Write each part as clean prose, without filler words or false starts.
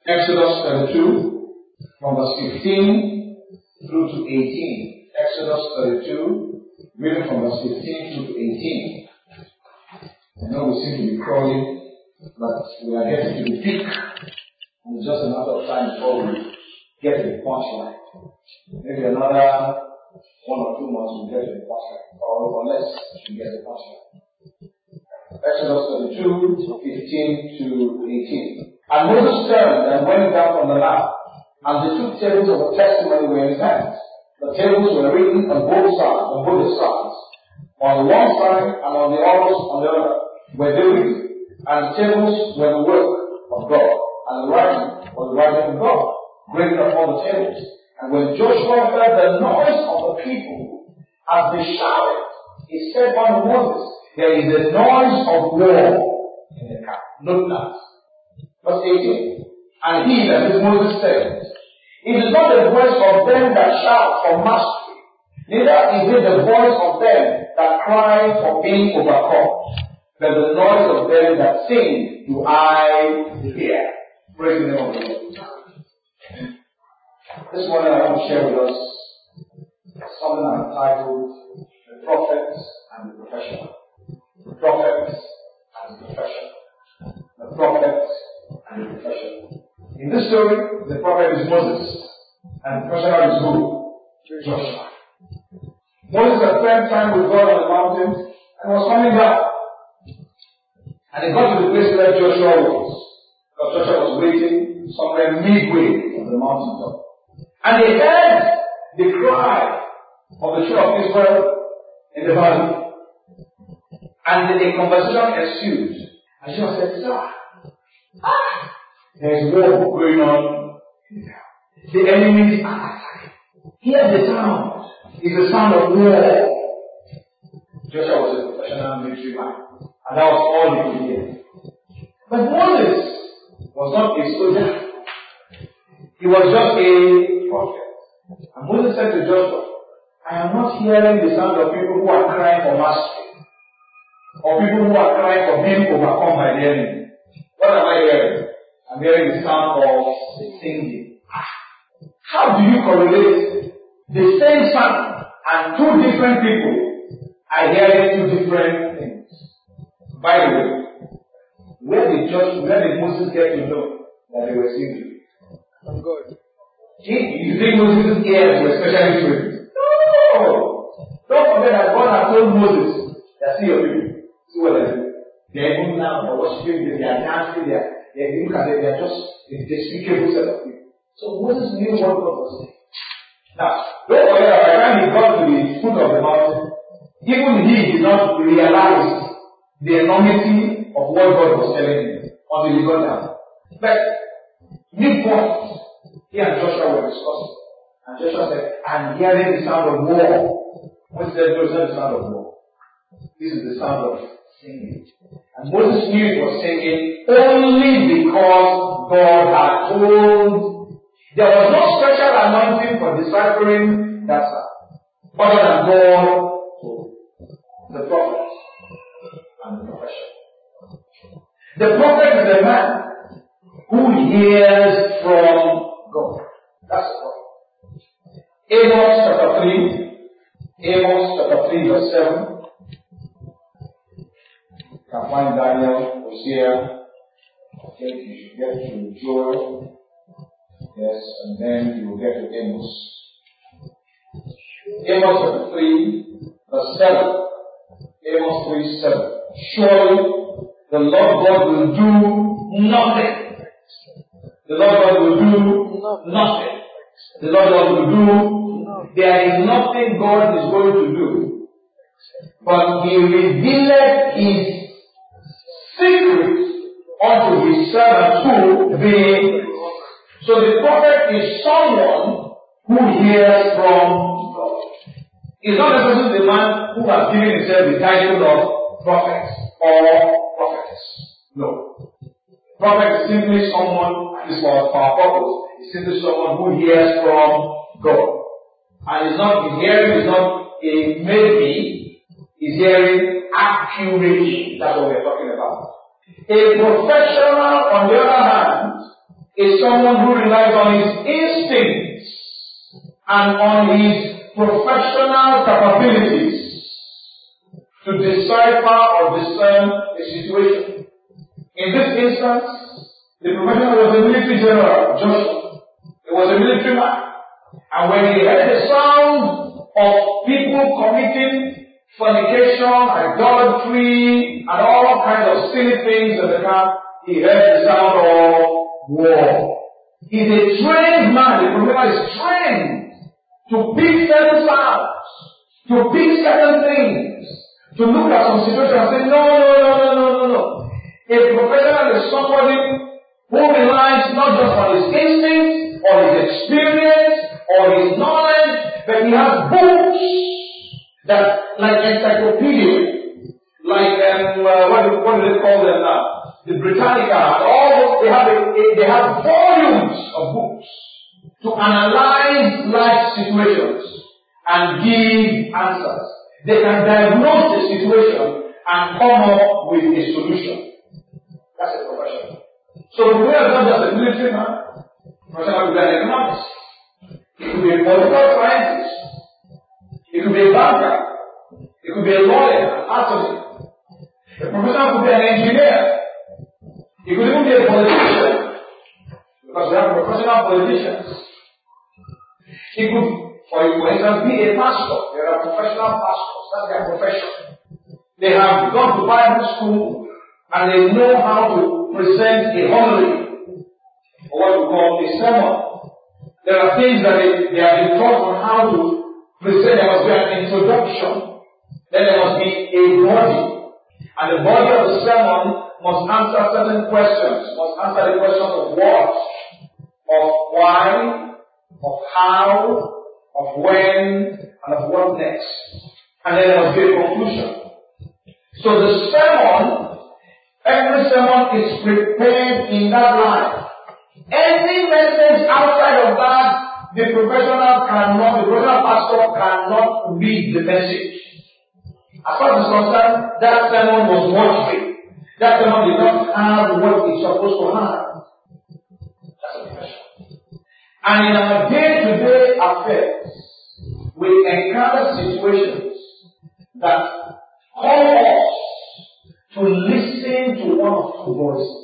Exodus 32, from verse 15 through to 18. Exodus 32, reading from verse 15 through to 18. I know we seem to be crawling, but we are getting to the peak. And it's just a matter of time before we get to the punchline. Maybe another 1 or 2 months we'll get to the punchline, or less we get to the punchline. Exodus 32, 15 to 18. And Moses turned and went down from the mount, and the 2 tables of the testimony were in his hands. The tables were written on both sides, on one side and on the others on the other, were they written. And the tables were the work of God, and the writing was the writing of God, written upon the tables. And when Joshua heard the noise of the people as they shouted, he said unto Moses, there is a noise of war in the camp. Note that. Verse 18. And he, that is Moses, said, it is not the voice of them that shout for mastery, neither is it the voice of them that cry for being overcome, but the noise of them that sing do I hear. Praise the name of the Lord. This morning I want to share with us something I've entitled The Prophets and the Professional. The Prophets and the Professional. The Prophets and the Professional. In this story, the prophet is Moses, and the professional is who? Joshua. Moses had spent time with God on the mountain and was coming down. And he got to the place where Joshua was. Because Joshua was waiting somewhere midway on the mountaintop. And he heard the cry of the children of Israel in the valley. And a conversation ensued. And Joshua said, sir, there is war going on in the camp. The enemies are attacking. Hear the sound. It's the sound of war. Joshua was a professional military man. And that was all he could hear. But Moses was not a soldier. He was just a prophet. And Moses said to Joshua, I am not hearing the sound of people who are crying for mastery, or people who are crying for being overcome by the enemy. What am I hearing? I'm hearing the sound of the singing. How do you correlate the same sound and 2 different people are hearing 2 different things? By the way, where did Moses get to know that they were singing? From God. You think Moses' ears were specially trained? No! Don't forget that God had told Moses that see your people. See what they do. They are even now, they are worshiping, they are dancing, they are just a despicable set of people. So Moses knew what God was saying. Now, don't forget that by the time he got to the foot of the mountain, even he did not realize the enormity of what God was telling him until he got down. But midpoint, he and Joshua were discussing. And Joshua said, I'm hearing the sound of war. Moses said, no, it's not the sound of war. This is the sound of singing. And Moses knew it was singing only because God had told. There was no special anointing for deciphering that sound, other than God told the prophet and the professional. The prophet is a man who hears from God. That's the prophet. Amos chapter 3, verse 7. You can find Daniel, Hosea. I think you should get to Joel. Yes, and then you will get to Amos. Amos chapter 3, verse 7. Amos 3, 7. Surely the Lord God will do nothing. The Lord God will do nothing. The Lord God will do. There is nothing God is going to do. But He revealed His secret unto His servant who being. So the prophet is someone who hears from God. He's not necessarily the man who has given himself the title of prophet or prophetess. No. Prophet is simply someone, this was our purpose, is simply someone who hears from God. And his hearing is not a maybe, his hearing accurately. That's what we're talking about. A professional, on the other hand, is someone who relies on his instincts and on his professional capabilities to decipher or discern a situation. In this instance, the professional was a military general, Joshua. He was a military man. And when he heard the sound of people committing fornication, idolatry, and all kinds of silly things in the camp, he heard the sound of war. He's a trained man. The professional is trained to pick certain sounds, to pick certain things, to look at some situation and say, no. A professional is somebody who relies not just on his instinct, or his experience, or his knowledge, but he has books that, like encyclopedia, like what do they call them now? The Britannica, and all those, they have volumes of books to analyze life situations and give answers. They can diagnose the situation and come up with a solution. That's a professional. So the professional is not just a military man. The professional could be an economist. It could be a political scientist. It could be a banker. It could be a lawyer, an attorney. The professional could be an engineer. It could even be a politician. Because we have professional politicians. It could, for instance, be a pastor. There are professional pastors. That's their profession. They have gone to Bible school and they know how to present a homily, or what we call a sermon. There are things that they have been taught on how to present. There must be an introduction. Then there must be a body. And the body of the sermon must answer certain questions. Must answer the questions of what, of why, of how, of when, and of what next. And then there must be a conclusion. So the sermon, every sermon is prepared in that line. Any message outside of that, the professional pastor cannot read the message. As far as concerned, that sermon was watchful. That sermon did not have what it's supposed to have. That's a professional. And in our day-to-day affairs, we encounter situations that call us to listen to one of two voices.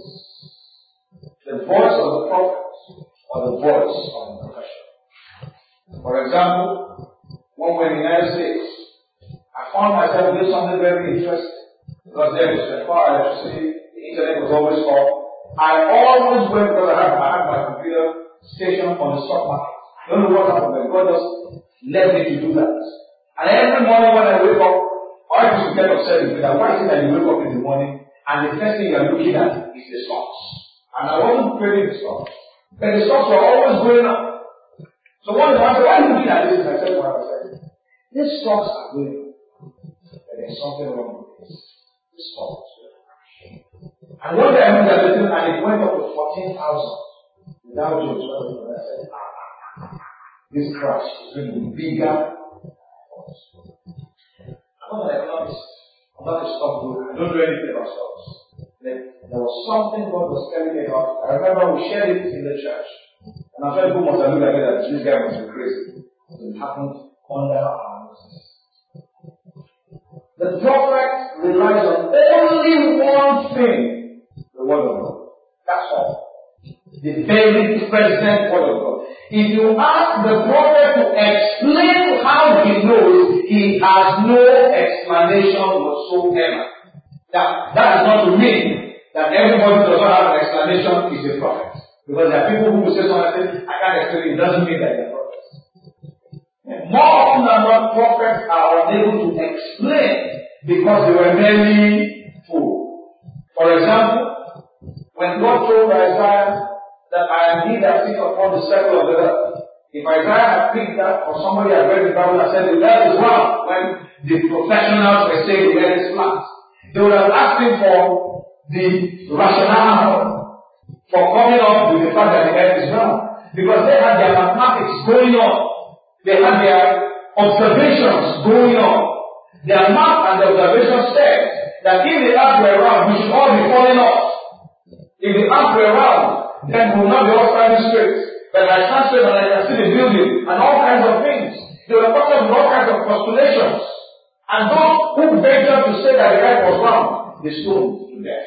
The voice of the prophet or the voice of the professional. For example, when we're in the United States, I found myself doing something very interesting. Because there was a far electricity, the internet was always off. I always went, because I had my computer station on the stock market. I don't know what happened, but God just led me to do that. And every morning when I wake up, I used to get upset with that. Why is it that you wake up in the morning and the first thing you're looking at is the stocks? And I wasn't trading the stocks. But the stocks were always going up. So one day I said, why are you looking at this? And I said, what I said, these stocks are going up. But there's something wrong with this. These stocks are crashing. And one day I looked at it and it went up to 14,000. Without Jones, I said, this crash is going to be bigger. I'm not an economist. I'm not a stockbroker. I don't know anything about stocks. There was something God was telling me about. I remember we shared it in the church. And I'm sure people must have looked at me that this guy must be crazy. It happened under our noses. The prophet relies on only one thing. The word of God. That's all. The very present word of God. If you ask the prophet to explain how he knows, he has no explanation whatsoever. That does not mean that everybody does not have an explanation is a prophet. Because there are people who will say something, I can't explain it. It doesn't mean that they're prophets. More often than not, prophets are unable to explain because they were merely fooled. For example, when God told Isaiah that I am he that sits upon the circle of the earth, if Isaiah had picked that or somebody had read the Bible and said the earth is round, when the professionals were saying the earth is flat, they would have asked him for the rationale for coming up with the fact that the earth is round. Because they had their mathematics going on. They had their observations going on. Their math and the observation said that if the earth were round, we should all be falling off. If the earth were round, then we will not be all standing straight. But I stand straight and I can see the building and all kinds of things. They were talking about all kinds of postulations. And those who ventured to say that the earth was round, they stoned to death.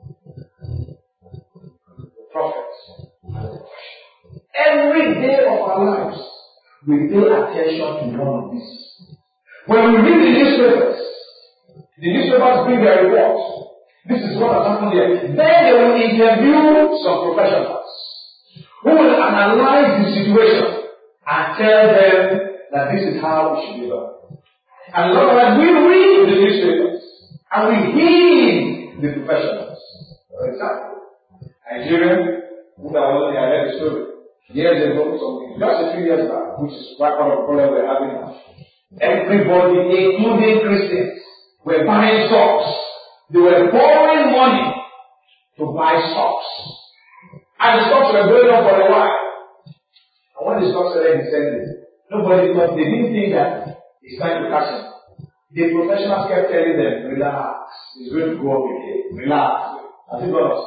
The prophets. Every day of our lives, we pay attention to one of these. When we read the newspapers bring their report. This is what has happened here. Then they will interview some professionals who will analyze the situation and tell them that this is how it should be done. And Lord, when we read the newspapers and we heed the professionals. For example, Nigerian, who I read the story. Years ago, just a few years back, which is quite one of the problem we're having now. Everybody, including Christians, were buying socks. They were borrowing money to buy socks. And the stocks were going up for a while. And when the stocks were descending, nobody thought, they didn't think that it's time to cash in. The professionals kept telling them, relax, it's going to go up again. Relax. Have you got us?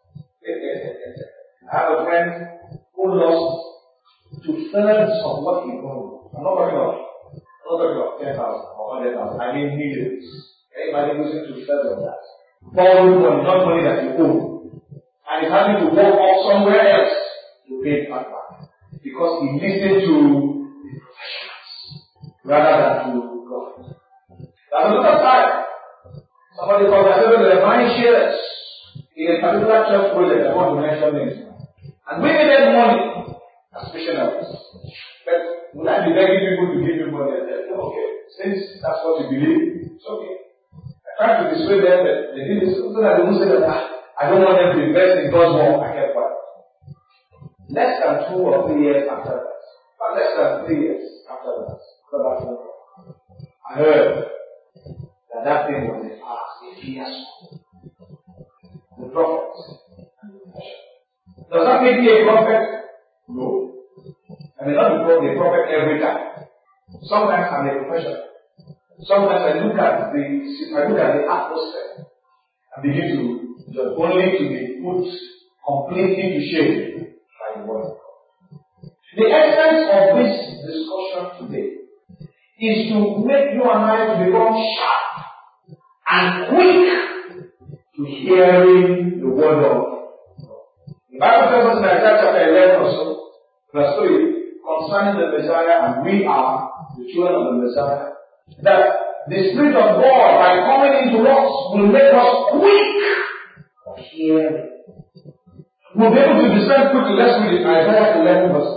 I have a friend who lost 2/3 of what he borrowed. I'm not talking about 10,000 or 100,000. I mean millions. Anybody losing 2/3 of that? Borrowed money, not money that you own. And he's having to walk off somewhere else to pay it back. Because he listened to the professionals rather than to God. That's another side. Somebody called me and said, they're buying shares in a particular church project. I want to mention names. And we needed money as missionaries. But would I be begging people to give me money? I said, okay, since that's what you believe, it's okay. I tried to dissuade them, but they did this so that they won't say that I don't want them to invest in God's work. I kept quiet. Less than 2 or 3 years after that, but less than 3 years after that, I heard that thing was a past, a fiasco. The prophets. Does that make me a prophet? No. I may not be a prophet every time. Sometimes I'm a professional. Sometimes I look at the atmosphere and begin to judge, only to be put completely to shame by the word of God. The essence of this discussion today is to make you and I to become sharp and quick to hearing the word of God. The Bible tells us in Isaiah chapter 11 or so, verse 3, concerning the Messiah, and we are the children of the Messiah, that the Spirit of God, by coming into us, will make us quick of hearing. We'll be able to discern quickly. Let's read it. Isaiah 11 verse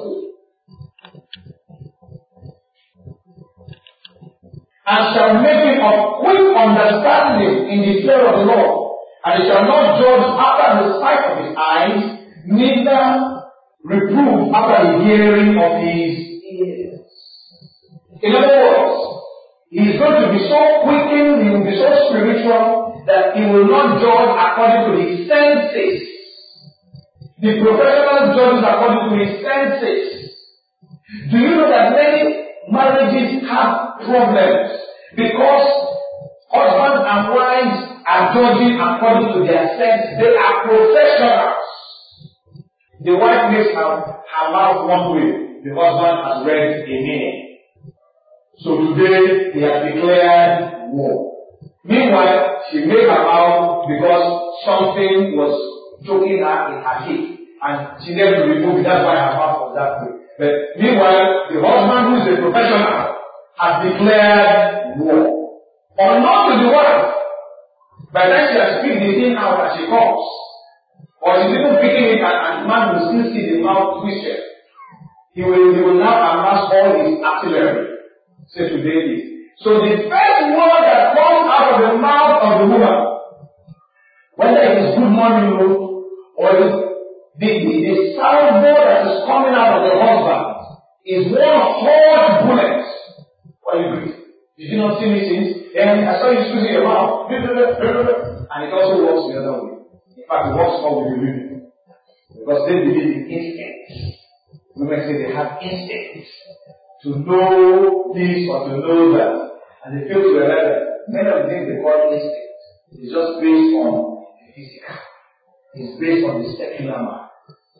3. And shall make him of quick understanding in the fear of the Lord, and he shall not judge after the sight of his eyes, neither reprove after the hearing of his ears. In other words, he is going to be so quickened, he will be so spiritual, that he will not judge according to his senses. The professional judges according to his senses. Do you know that many marriages have problems because husbands and wives are judging according to their sense? They are professionals. The wife makes her mouth one way, the husband has read a meaning. So today he has declared war. Meanwhile, she made her mouth because something was choking her in her teeth, and she needed to remove it. That's why her mouth was that way. But meanwhile, the husband, who is a professional, has declared war. Unknown to the wife, by the time she has picked the thing out as she comes, or she's even picking it and the man will still see the mouth twisted. He will now amass all his artillery. Say today is. So the first word that comes out of the mouth of the woman, whether it is good morning or the salvo that is coming out of the husband, is one hot bullet. Why you breathe? Did you not see me since? And I saw you squeezing your mouth. And it also works the other way. In fact, it works more with the women. Because they believe in instinct. Women say they have instincts to know this or to know that. And they feel to realize that many of the things they call instinct is just based on the physical. It's based on the secular mind.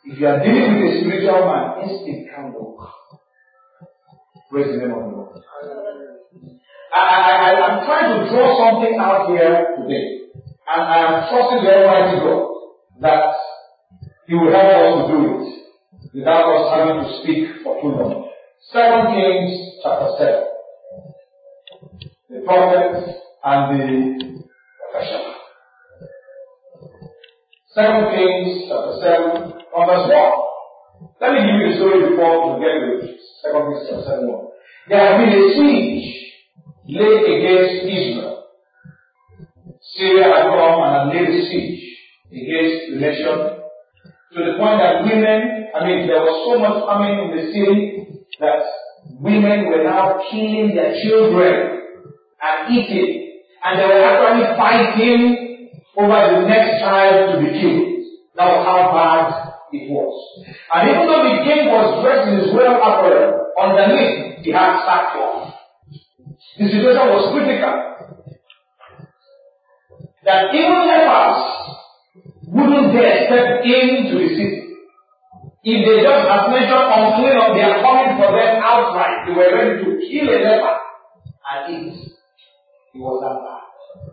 If you are dealing with a spiritual man, instinct can work. Praise the name of the Lord. I'm trying to draw something out here today. And I am trusting the Almighty God that He will help us to do it without us having to speak for too long. 2 Kings chapter 7. The prophet and the professional. 2 Kings chapter 7 from verse 1. Let me give you the story before we get to it. 2 Kings chapter 7 1. There had been a siege laid against Israel. Syria had come and had laid a siege against the nation to the point that there was so much famine in the city that women were now killing their children and eating. And they were actually fighting over the next child to be killed. That was how bad it was. And even though the king was dressed in his royal apparel, underneath he had sackcloth. The situation was critical. That even lepers wouldn't dare step into the city. If they just as mentioned unclean or they are coming for them outright, they were ready to kill a leper and eat. It was that bad.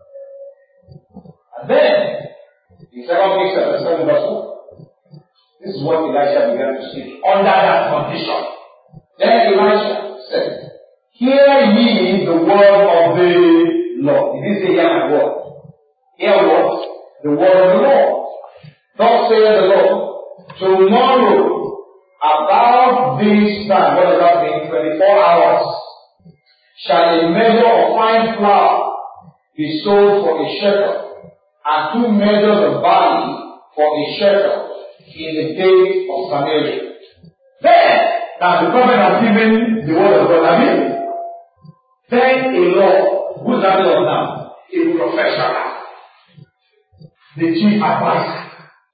And then, in 2 Kings chapter 7 verse 1, this is what Elisha began to speak under that condition. Then Elisha said, "Hear ye the word of the Lord." He didn't say, "Hear my word." Hear what? The word of the Lord. Thus saith the Lord, tomorrow, about this time, what does that mean? 24 hours, shall a measure of fine flour be sold for a shekel, and 2 measures of barley for a shekel in the gate of Samaria. Then, now the prophet has given the word of God, then a law, who's that law now? A professional. The chief advisor,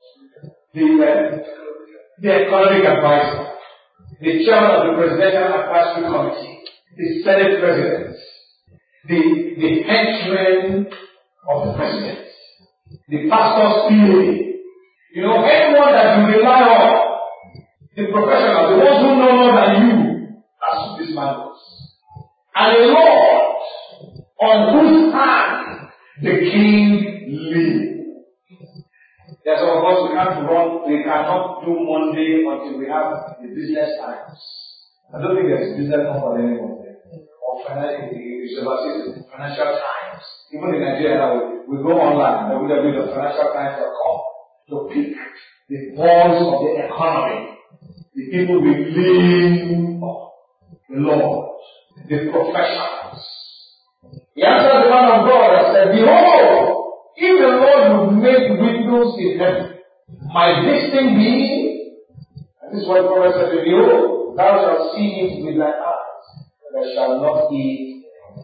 the economic advisor, the chairman of the presidential advisory committee, the senate president, the henchmen of the president, the pastor's PA. Anyone that you rely on, the professionals, the ones who know more than you, that's what this man was. And a Lord on whose hand the king lives. There are some of us we cannot do Monday until we have the business times. I don't think there's business time for anyone there. Or financial times. Even in Nigeria, we go online, www.financialtimes.com to pick the pulse of the economy. The people we lean on. The Lord. The professionals. He answered the man of God and said, "Behold, if the Lord would make windows in heaven, might this thing be?" And this is what the prophet said, "Behold, thou shalt see it with thy eyes, but thou shalt not eat."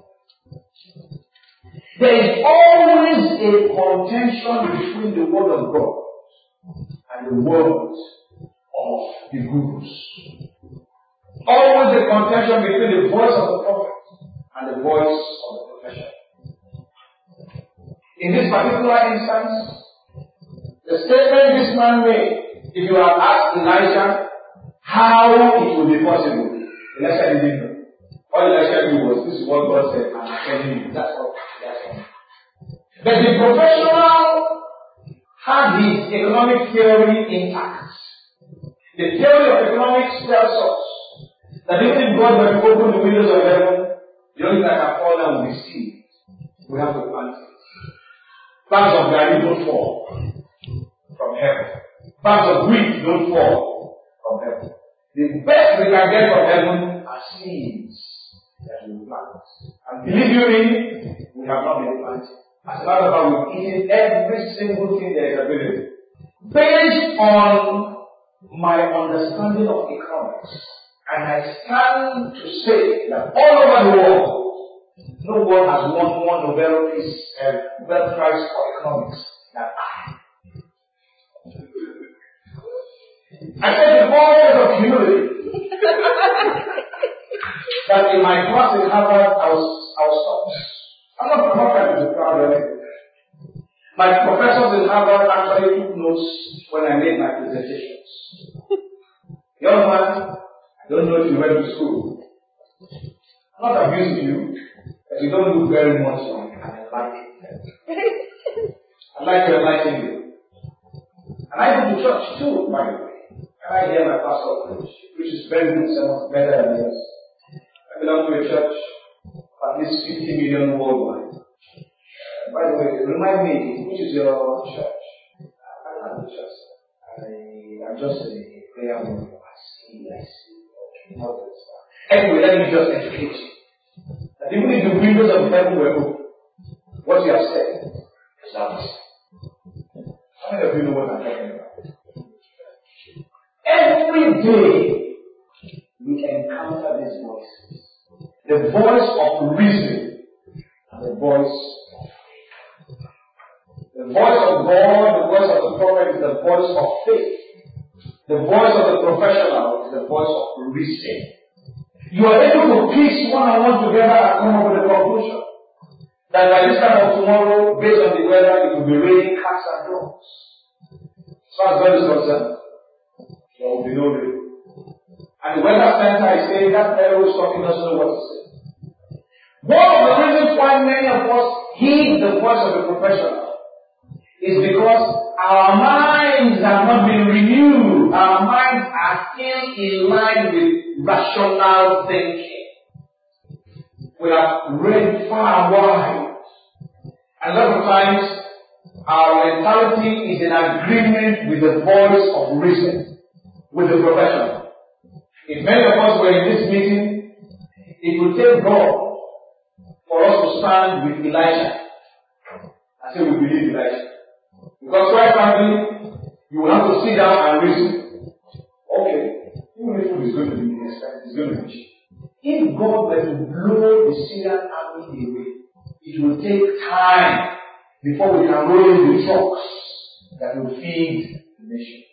There is always a contention between the word of God and the word of the gurus. Always a contention between the voice of the prophet and the voice of the professional. In this particular instance, the statement this man made, if you have asked Elisha how it would be possible, Elisha didn't know. All Elisha knew was, this is what God said, and I'm telling you. That's all. But the professional had his economic theory intact. The theory of economics tells us that even if God were to open the windows of heaven, the only thing that can fall down will be seed. We have to plant it. Bags of garri don't fall from heaven. Bags of wheat don't fall from heaven. The best we can get from heaven are seeds that we plant. And believe you me, we have not been planted. As a matter of fact, we've eaten every single thing that is available. Based on my understanding of economics, and I stand to say that all over the world, no one has won more Nobel Prize for economics than I. I said the words of humility that in my class in Harvard I was stopped. I'm not trying to be proud of anything. My professors in Harvard actually took notes when I made my presentations. Young man, I don't know if you went to school. I'm not abusing you, but you don't look very much young. I like it. I like to enlighten you. And I go to church too, by the way. And I hear my pastor preach, which is very good, so much better than yours. I belong to a church of at least 50 million worldwide. By the way, remind me, which is your church? I'm not the church. I'm just a prayer warrior. I see. Okay, not this. Anyway, let me just educate you. That even if the windows of the heaven were open, what you have said is not. How many of you know what I'm talking about? Every day we encounter these voices. The voice of reason and the voice of faith. The voice of God, the voice of the prophet is the voice of faith. The voice of the professional is the voice of reason. You are able to piece one-on-one together and come up with a conclusion. That by this time of tomorrow, based on the weather, it will be raining cats and dogs. As far as God is concerned, there will be no rain. And the weather center is saying that fellow is talking doesn't know what to say. One of the reasons why many of us heed the voice of the professional is because our minds have not been renewed. Our minds are still in line with rational thinking. We have read far and wide. And a lot of times, our mentality is in agreement with the voice of reason, with the professional. If many of us were in this meeting, it would take God for us to stand with Elijah and say we believe Elijah. Because quite frankly, you will have to sit down and reason. Okay, even if food is going to be expensive, it's going to be cheap. If God were to blow the Syrian army away, it will take time before we can roll in the trucks that will feed the nation.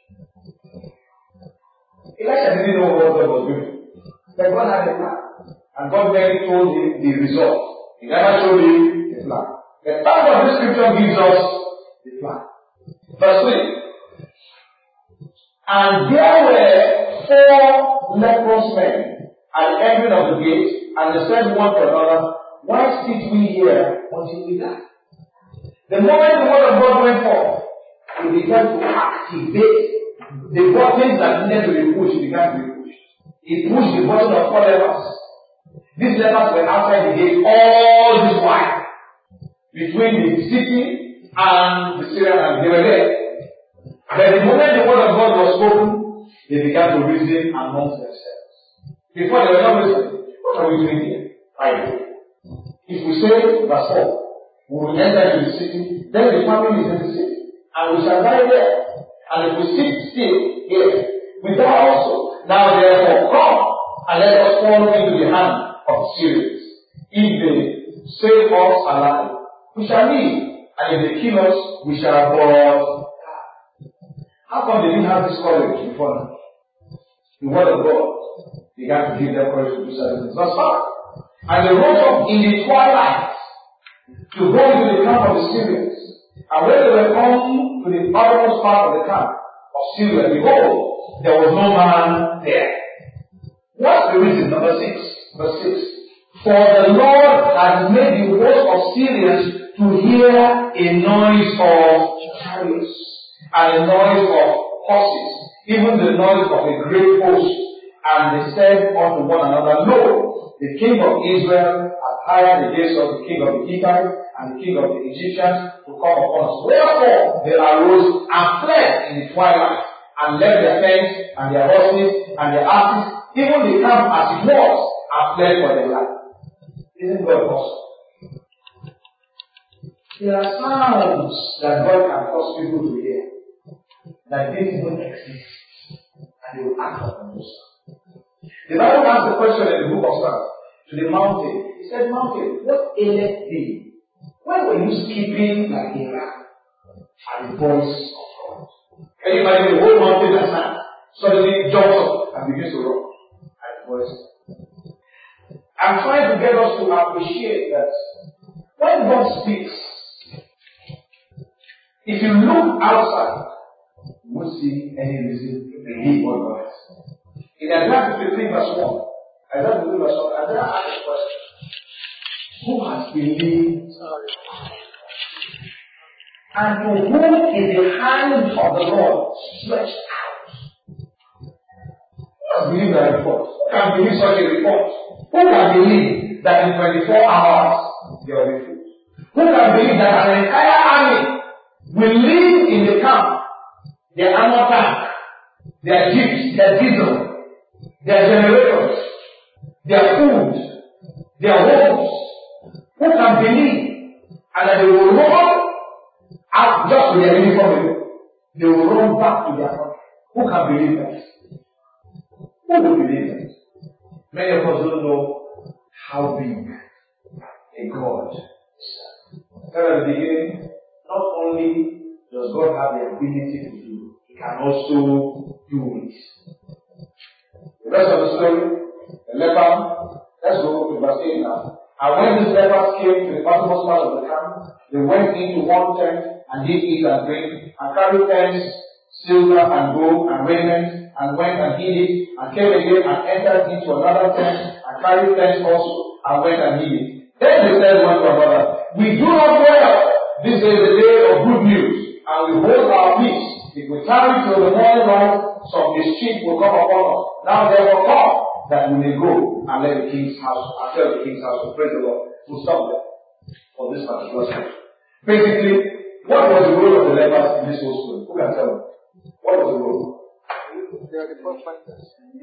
Elijah didn't know what God was doing. But God had a plan. And God merely told him the result. He never showed him the plan. The part of this scripture gives us the plan. Verse 3. And there were 4 leprous men at the entrance of the gate, and they said one to another, why sit we here until we die? The moment the word of God went forth, he began to activate the buttons that needed to be pushed. He began to be pushed. He pushed the button of 4 lepers. These lepers were outside the gate all this while, between the city and the Syrian army. They were there. But the moment the word of God was spoken, they began to reason amongst themselves. Before they were not listening. What are we doing here? If we say, verse 4, we will enter into the city, then the family is in the city, and we shall die there. And if we sit still here, we die also. Now therefore come, and let us fall into the hand of the Syrians. If they save us alive, we shall live. And if they kill us, we shall but die. How come they didn't have this courage before now? The word of God began to give them courage to do certain things. That's fine. And they rose up in the twilight to go into the camp of the Syrians. And when they were come to the uttermost part of the camp of Syria, behold, there was no man there. What's the reason? Number 6. Verse 6. For the Lord has made the host of Syrians to hear a noise of chariots and a noise of horses, even the noise of a great host. And they said unto one another, Lo, the king of Israel has hired the gates of the king of the Hittites and the king of the Egyptians to come upon us. Wherefore they arose and fled in the twilight, and left their tents and their horses and their asses, even the camp as it was, and fled for their life. Isn't God awesome? There are sounds that God can cause people to hear that didn't even exist, and they will act upon those sounds. The Bible asked the question in the book of Psalms to the mountain. He said, Mountain, what aileth thee? When were you skipping like a ram at the voice of God? Can you imagine the whole mountain that sat suddenly jumps up and begins to run at the voice of God? I'm trying to get us to appreciate that when God speaks, if you look outside, you won't see any reason to believe what God has said. In Isaiah 53 verse 1, Isaiah 53 verse 1, Isaiah asked a question. Who has believed? And to whom is the hand of the Lord stretched out? Who has believed that report? Who can believe such a report? Who can believe that in 24 hours there will be food? Who can believe that an entire army will live in the camp, their armor tank, their jeeps, their diesel, their generators, their food, their homes? Who can believe and that they will run out just to their uniform? They will run back to their country. Who can believe that? Who will believe that? Many of us don't know how big a God is. At the beginning, not only does God have the ability to do, He can also do it. The rest of the story, the leper, let's go to verse 8 now. And when these lepers came to the uttermost part of the camp, they went into one tent and did eat and drink, and carried pence, silver and gold and raiment, and went and hid it, and came again and entered into another tent, and carried pence also, and went and hid it. Then they said one to another, we do not well. This is the day of good news, and we hold our peace. If we tarry till the morning light, some mischief will come upon us. Now therefore come, that we may go and let the king's house, and tell the king's house to praise the Lord. We'll stop there for this particular story. Basically, what was the role of the lepers in this whole story? Who can tell me? What was the role? They are the first fighters.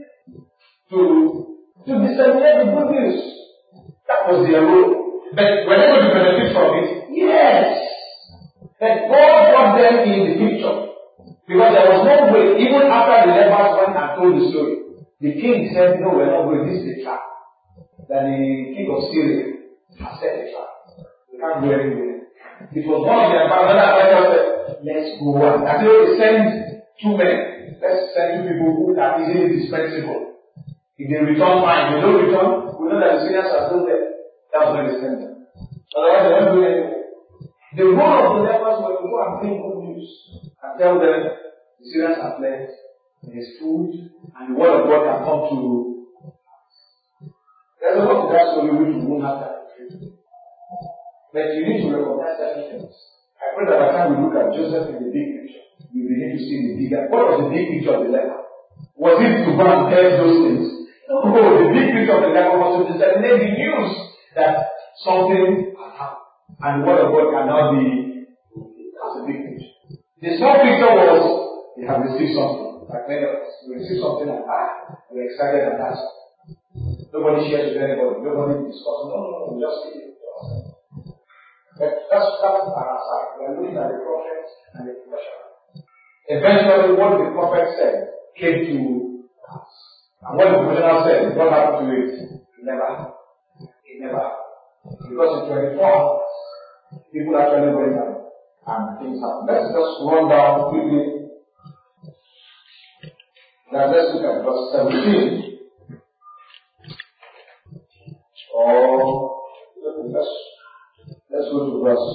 To disseminate the good news. That was their role. But were they going to benefit from it? Yes. But God brought them in the picture. Because there was no way, even after the lepers went and told the story, the king said, no, we're not going, this is a trap. That the king of Syria has set a trap. We can't go anywhere. It was one of their advisors said, let's go on. And they send two men. Let's send two people who are easily dispensable. If they return, fine. If they don't return, we know that the Syrians are still there. That's when they send them. Otherwise, they won't do anything. The role of the lepers was to go and bring good news and tell them the Syrians are fled, there is food, and the word of God can come to. There's a lot of that story which we won't have time to read. But you need to recognize certain things. I pray that by the time we look at Joseph in the big picture, we begin to see the bigger. What was the big picture of the leper? Was it to go and tell those things? No, the big picture of the leper was to disseminate the news that something has happened. And the word of God cannot be. That's a big picture. The small picture was they have received something. Like many of us, we receive something and we're excited and that's nobody shares with anybody, nobody discusses. No, we just see it. But that's an aside. We are looking at the prophet and the professional. Eventually, what the prophet said came to pass. And what the professional said, what happened to it? It never happened. It never happened. Because in 24 hours, people actually went out and things happen. Let's just run down quickly. Now let's look at verse 17. Let's go to verse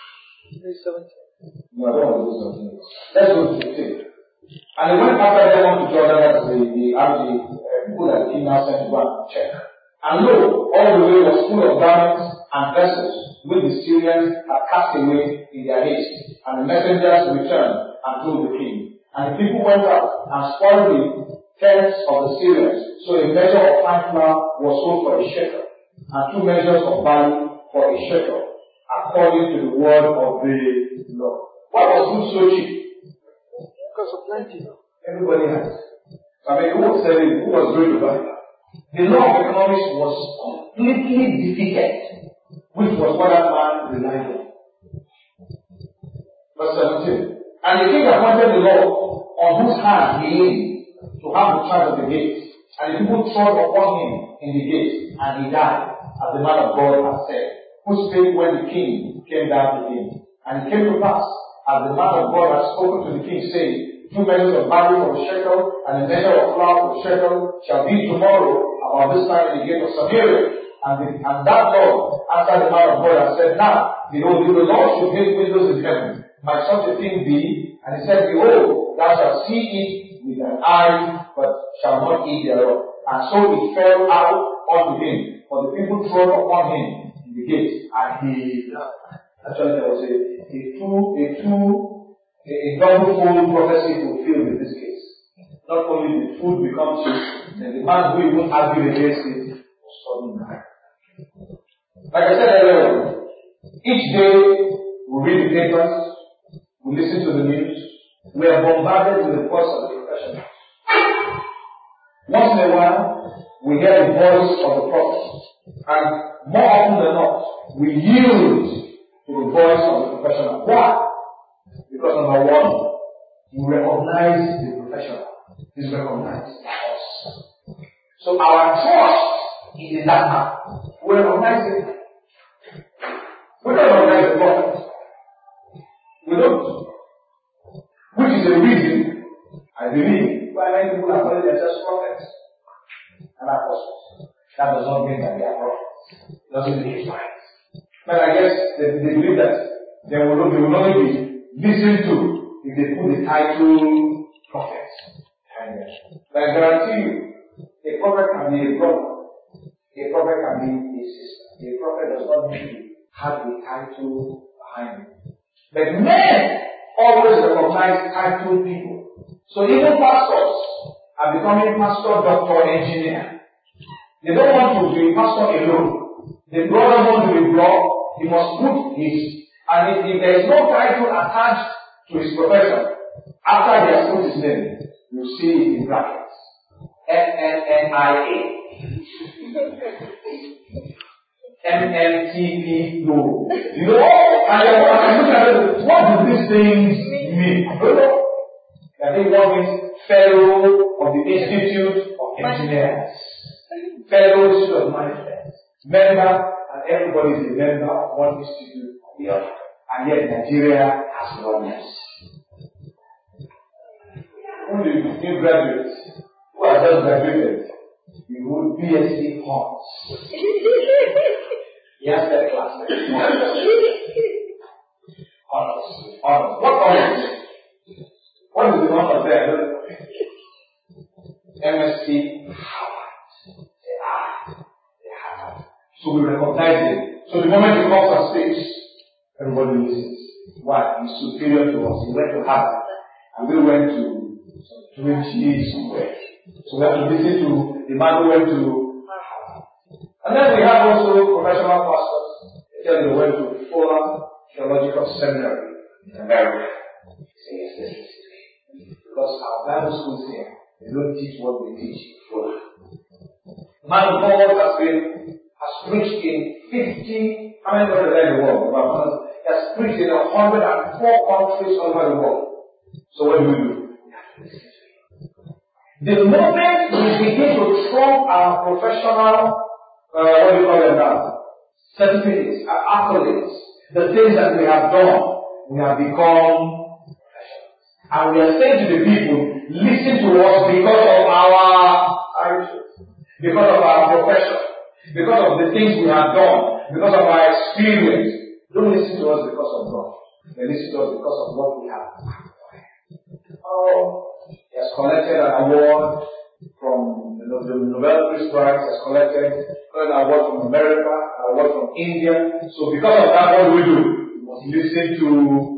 17. No, I don't want to do 17. Let's go to 15. And they went after them unto Jordan, as the people that the king now sent to go and check. And lo, all the way was full of garments and vessels, which the Syrians had cast away in their haste. And the messengers returned and told the king. And the people went out and spoiled the tents of the Syrians. So a measure of fine flour was sold for a shekel, and 2 measures of barley for a shekel, according to the word of the Lord. Why was food so cheap? Because of plenty. Everybody has. Who was selling? Who was going to buy? The law of economics was completely defeated, which was what that man relied on. Verse 17. And the king appointed the Lord, on whose hand he leaned, to have the charge of the gates. And the people trod upon him in the gate, and he died, as the man of God had said, who spake when the king came down to him. And it came to pass, as the man of God had spoken to the king, saying, 2 measures of barley for a shekel, and a measure of flour for a shekel, shall be tomorrow about this time in the gate of Samaria. And that Lord answered the man of God and said, now, behold, if the Lord should make windows in heaven, might such a thing be? And he said, behold, thou shalt see it with their eyes, but shall not eat thereof. And so it fell out unto him, for the people trod upon him in the gate, and he actually there was a double-fold prophecy fulfilled in this case. Not only the food becomes cheap, then the man who even argued against it was turning back. Like I said earlier, each day we read the papers, we listen to the news, we are bombarded with the voice of the professionals. Once in a while, we hear the voice of the prophet, and more often than not, we yield to the voice of the professional. Why? Because number one, we recognize the professional. He's recognized by us. So our trust is in that man. We recognize it. We don't recognize the prophet. We don't. Which is the reason, I believe, why many people are calling themselves prophets and apostles. That does not mean that they are prophets. It doesn't mean it's right. But I guess they believe that they will only be listened to if they put the title prophet. But I guarantee you, a prophet can be a brother. A prophet can be a sister. A prophet does not need to have a title behind it. But men always recognize titled people. So even pastors are becoming pastor, doctor, engineer. They don't want to be pastor alone. The brother wants to be blood. He must put his, and if there is no title attached to his profession, after he has put his name, you see it in brackets. MNNIA. MMTP no. You know, and I look at it, what do these things mean? I don't know. I think one means Fellow of the Institute of Engineers. Fellow Institute of Management. Member, and everybody is a member of one institute or the other. And yet Nigeria has problems. Who do new graduates who are just graduated? You would BSc Horns. Yes, that class. Honors. What honors? What is the honor there? MSc Harvard. They Harvard. So we recognize it. So the moment he comes on stage, everybody listens. Why? He's superior to us. He went to Harvard, and we went to 20 somewhere. So we have to listen to the man who went to Harvard. And then we have also professional pastors. They tell you they went to Fuller Theological Seminary in America. They say, yes, this is it. Because our Bible schools here, they don't teach what they teach in Fuller. Man Paul has preached in 50, how many countries in the world? He has preached in 104 countries all over the world. So what do? The moment we begin to trump our professional, what do you call them now? Certificates, accolades, the things that we have done, we have become professionals. And we are saying to the people, listen to us because of our attitude, because of our profession, because of the things we have done, because of our experience. Don't listen to us because of God. They listen to us because of what we have acquired. Oh, he has collected an award from the Nobel Peace Prize, has collected an award from America, an award from India. So because of that, what do? We must listen to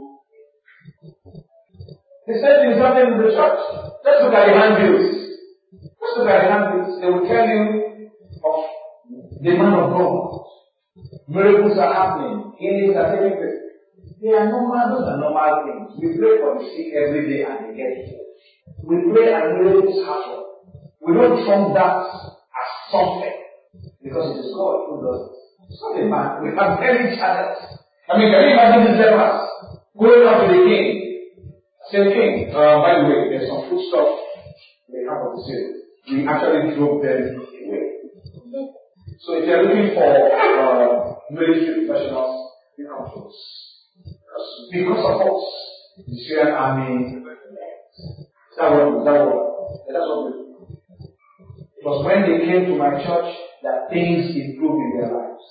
the same thing is happening in the church. Let's look at the handbills. They will tell you of the man of God. Miracles are happening. Healings are taking place. Those are normal things. We pray for the sick every day and they get healed. We pray and miracles happen. We don't trump that as something because it is God who does it. It's not a man. We have many channels. Can you imagine these lepers going up to the king? Say, king, by the way, there's some food stuff in the camp of the city. We actually drove them away. So if you're looking for military professionals, you come to us. Because of us, the Syrian army left. That's what we do. It was when they came to my church that things improved in their lives.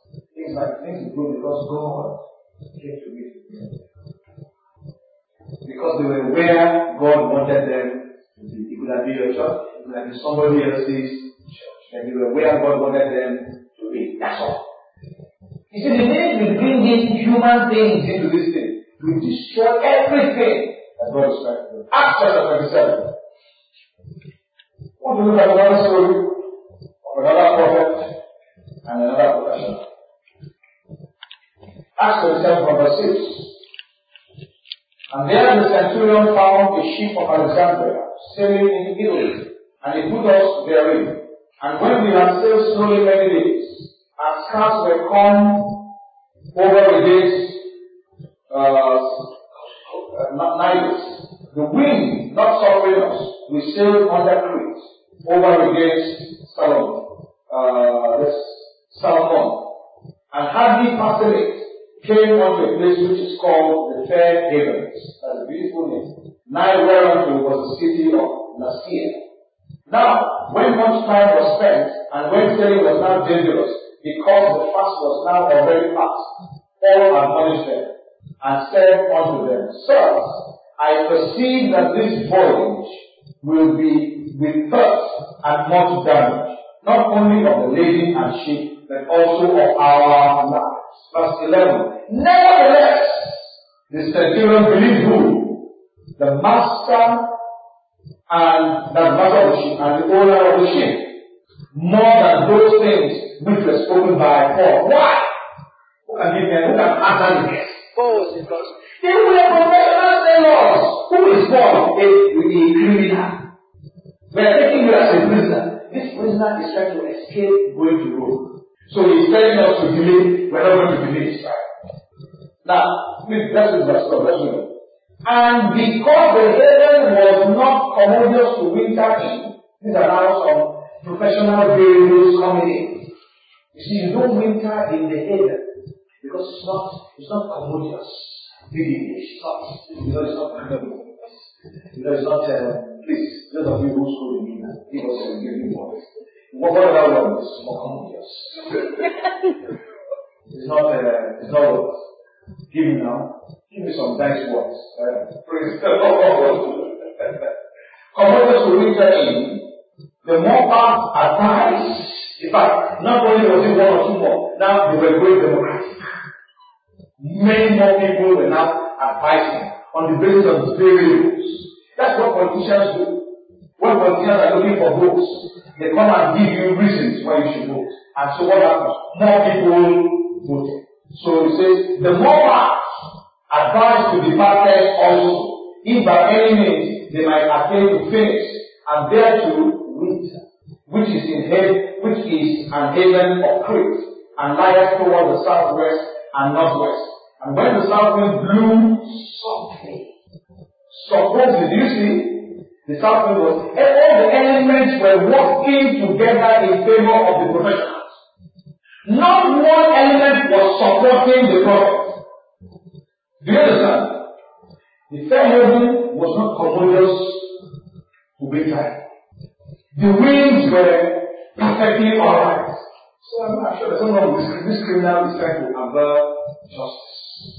Things improved because God came to me. Because they were where God wanted them to be. It could have been your church, it could have been somebody else's church. And they were where God wanted them to be. That's all. You see, the minute we bring in human things into this thing, we destroy everything that God is trying to do. Acts chapter 27. Want to look at another story of another prophet and another professional. Acts 27 from verse 6. And there the centurion found a ship from Alexandria sailing into Italy, and he put us therein. And when we had sailed slowly many days, and scarce were come over against Nilus, the wind not suffering us, we sailed under Crete, over against Salmon, and hardly passing it, came unto a place which is called the Fair Havens. That's a beautiful name. Nigh whereunto was the city of Nicaea. Now, when much time was spent, and when sailing was now dangerous, because the fast was now already past, Paul admonished them, and said unto them, Sirs, I perceive that this voyage will be with hurt and much damage, not only of the lady and ship, but also of our lives. Verse 11. Nevertheless, the centurion believed who? The master and the master of the ship and the owner of the ship, more than those things which were spoken by Paul. Why? Who can answer the guess? Paul, because they were professional sailors. Who is Paul? A criminal. We are taking you as a prisoner. This prisoner is trying to escape going to Rome. So he's telling us to delay. We're not going to delay this time. Now, please, that's the verse 12. Let's read. And because the haven was not commodious to winter in, these are now some professional variables coming in. You see, you don't winter in the haven because it's not commodious. It's not commodious. It's not, please, those of you who school in England, give us a giving voice. What about one is more commodious? It's not what? Give me now. Give me some nice words. Praise the Lord. Commodious to winter in, the more part advice. In fact, not only was it one or two more, now they were going democratic. Many more people were now advising on the basis of variables. That's what politicians do. When politicians are looking for votes, they come and give you reasons why you should vote. And so what happens? More people voted. So it says, the more part advised to the departed also, if by any means they might attain to finish, and thereto winter, which is an haven of Crete, and lieth toward the southwest and northwest. And when the south wind blew softly, supposedly, do you see? The south wind was, all the elements were working together in favor of the professionals. Not one element was supporting the prophet. Do you understand? The fair haven was not commodious to winter. The winds were perfectly alright. So I'm not sure that someone this criminal is trying to avert justice.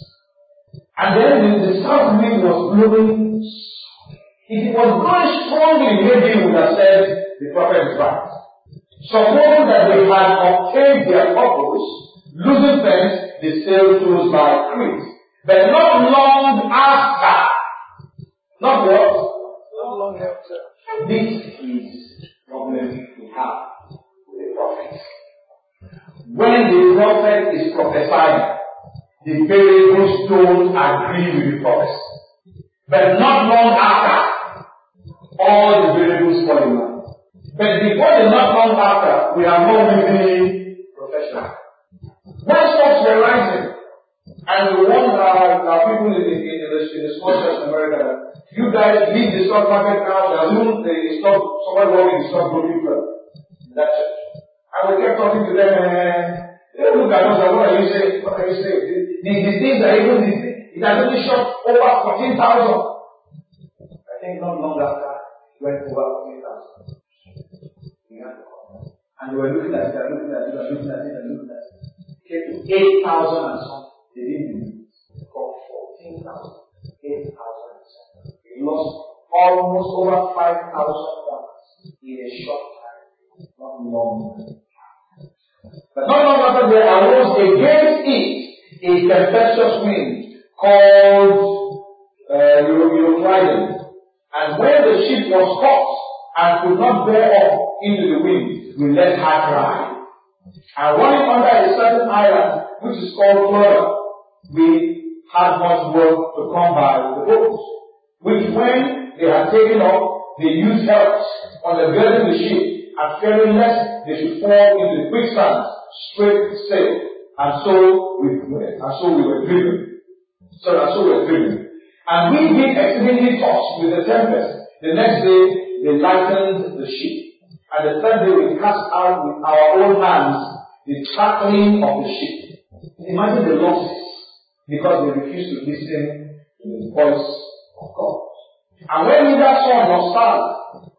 And then the south wind was blowing. If it was blowing strongly, maybe he would have said the prophet is right. Suppose that they had obtained their purpose, losing friends, they sailed close by Crete. But not long after. Not what? Not long after. This is the problem we have with the prophet. When the prophet is prophesying, the variables don't agree with the prophet. But not long after, all the variables fall in line. But before the not long after, we are more really professional. When stocks were rising, and we warned our people in the small church in America that you guys leave the stock market now, there soon the stock, somebody walking the stock broken firm in that church. And we kept talking to them, and they look at us and what are you saying? What are you saying? The things are even, it has only shot over 14,000. I think not long after, it went over 14,000. And they were looking at it and looking at it and looking at it and looking at it. It came to 8,000 and something. They didn't believe it. For 14,000. 8,000 and something. almost over 5,000 in a short time, not long. But not long after there arose against it a tempestuous wind called Euroclydon. And when the ship was hot and could not bear up into the wind, we let her dry. And running under a certain island, which is called Flora, we had much work to come by the boats, which when they had taken up, they used helps on the building the ship, and fearing lest they should fall into the quicksand, straight sail. And so we were driven. And we being exceedingly tossed with the tempest, the next day they lightened the ship. And the third day we cast out with our own hands the tackling of the ship. Imagine the losses, because they refused to listen to the voice of God. And when neither sun nor stars,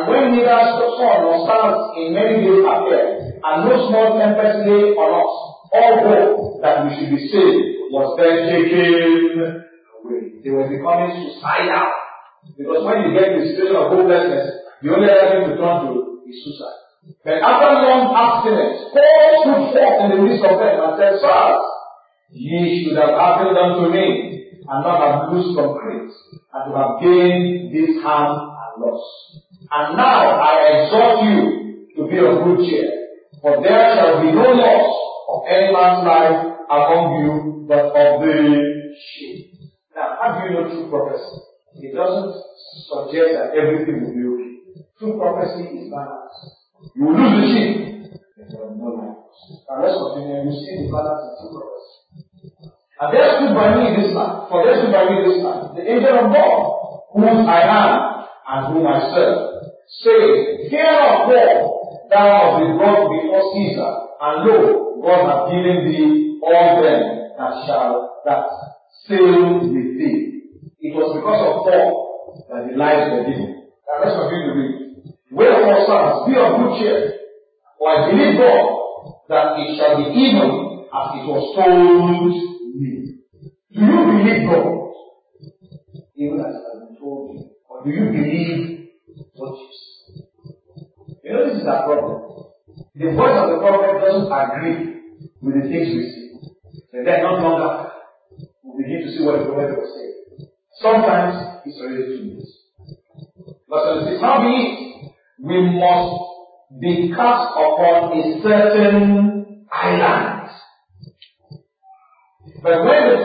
in many days appeared, and no small tempest lay on us, all hope that we should be saved was then taken away. They were becoming suicidal. Because when you get to the situation of hopelessness, the only other thing to turn to is suicide. But after long abstinence, Paul stood forth in the midst of them and said, Sirs, ye should have hearkened unto me, and not have loosed from Crete, and to have gained this harm and loss. And now I exhort you to be of good cheer, for there shall be no loss of any man's life among you, but of the sheep. Now, how do you know true prophecy? It doesn't suggest that everything will be okay. True prophecy is balance. You will lose the sheep, but you have no life. Now let's continue. You see the balance in true prophecy. And there stood by me this man, the angel of God, whom I am and whom I serve, saying, Fear not, Paul, thou hast been brought before Caesar, and lo, God hath given thee all them that sail with thee. It was because of Paul that the lives were given. Now let's continue to read. Wherefore, sons, be of good cheer, for I believe God that it shall be even as it was told me. Do you believe God? Even as it has been told you. Or do you believe what you see? You know, this is our problem. The voice of the prophet doesn't agree with the things we see. And then not long after, we begin to see what the prophet was saying. Sometimes it's already too late. But it how be it? We must be cast upon a certain island. But when the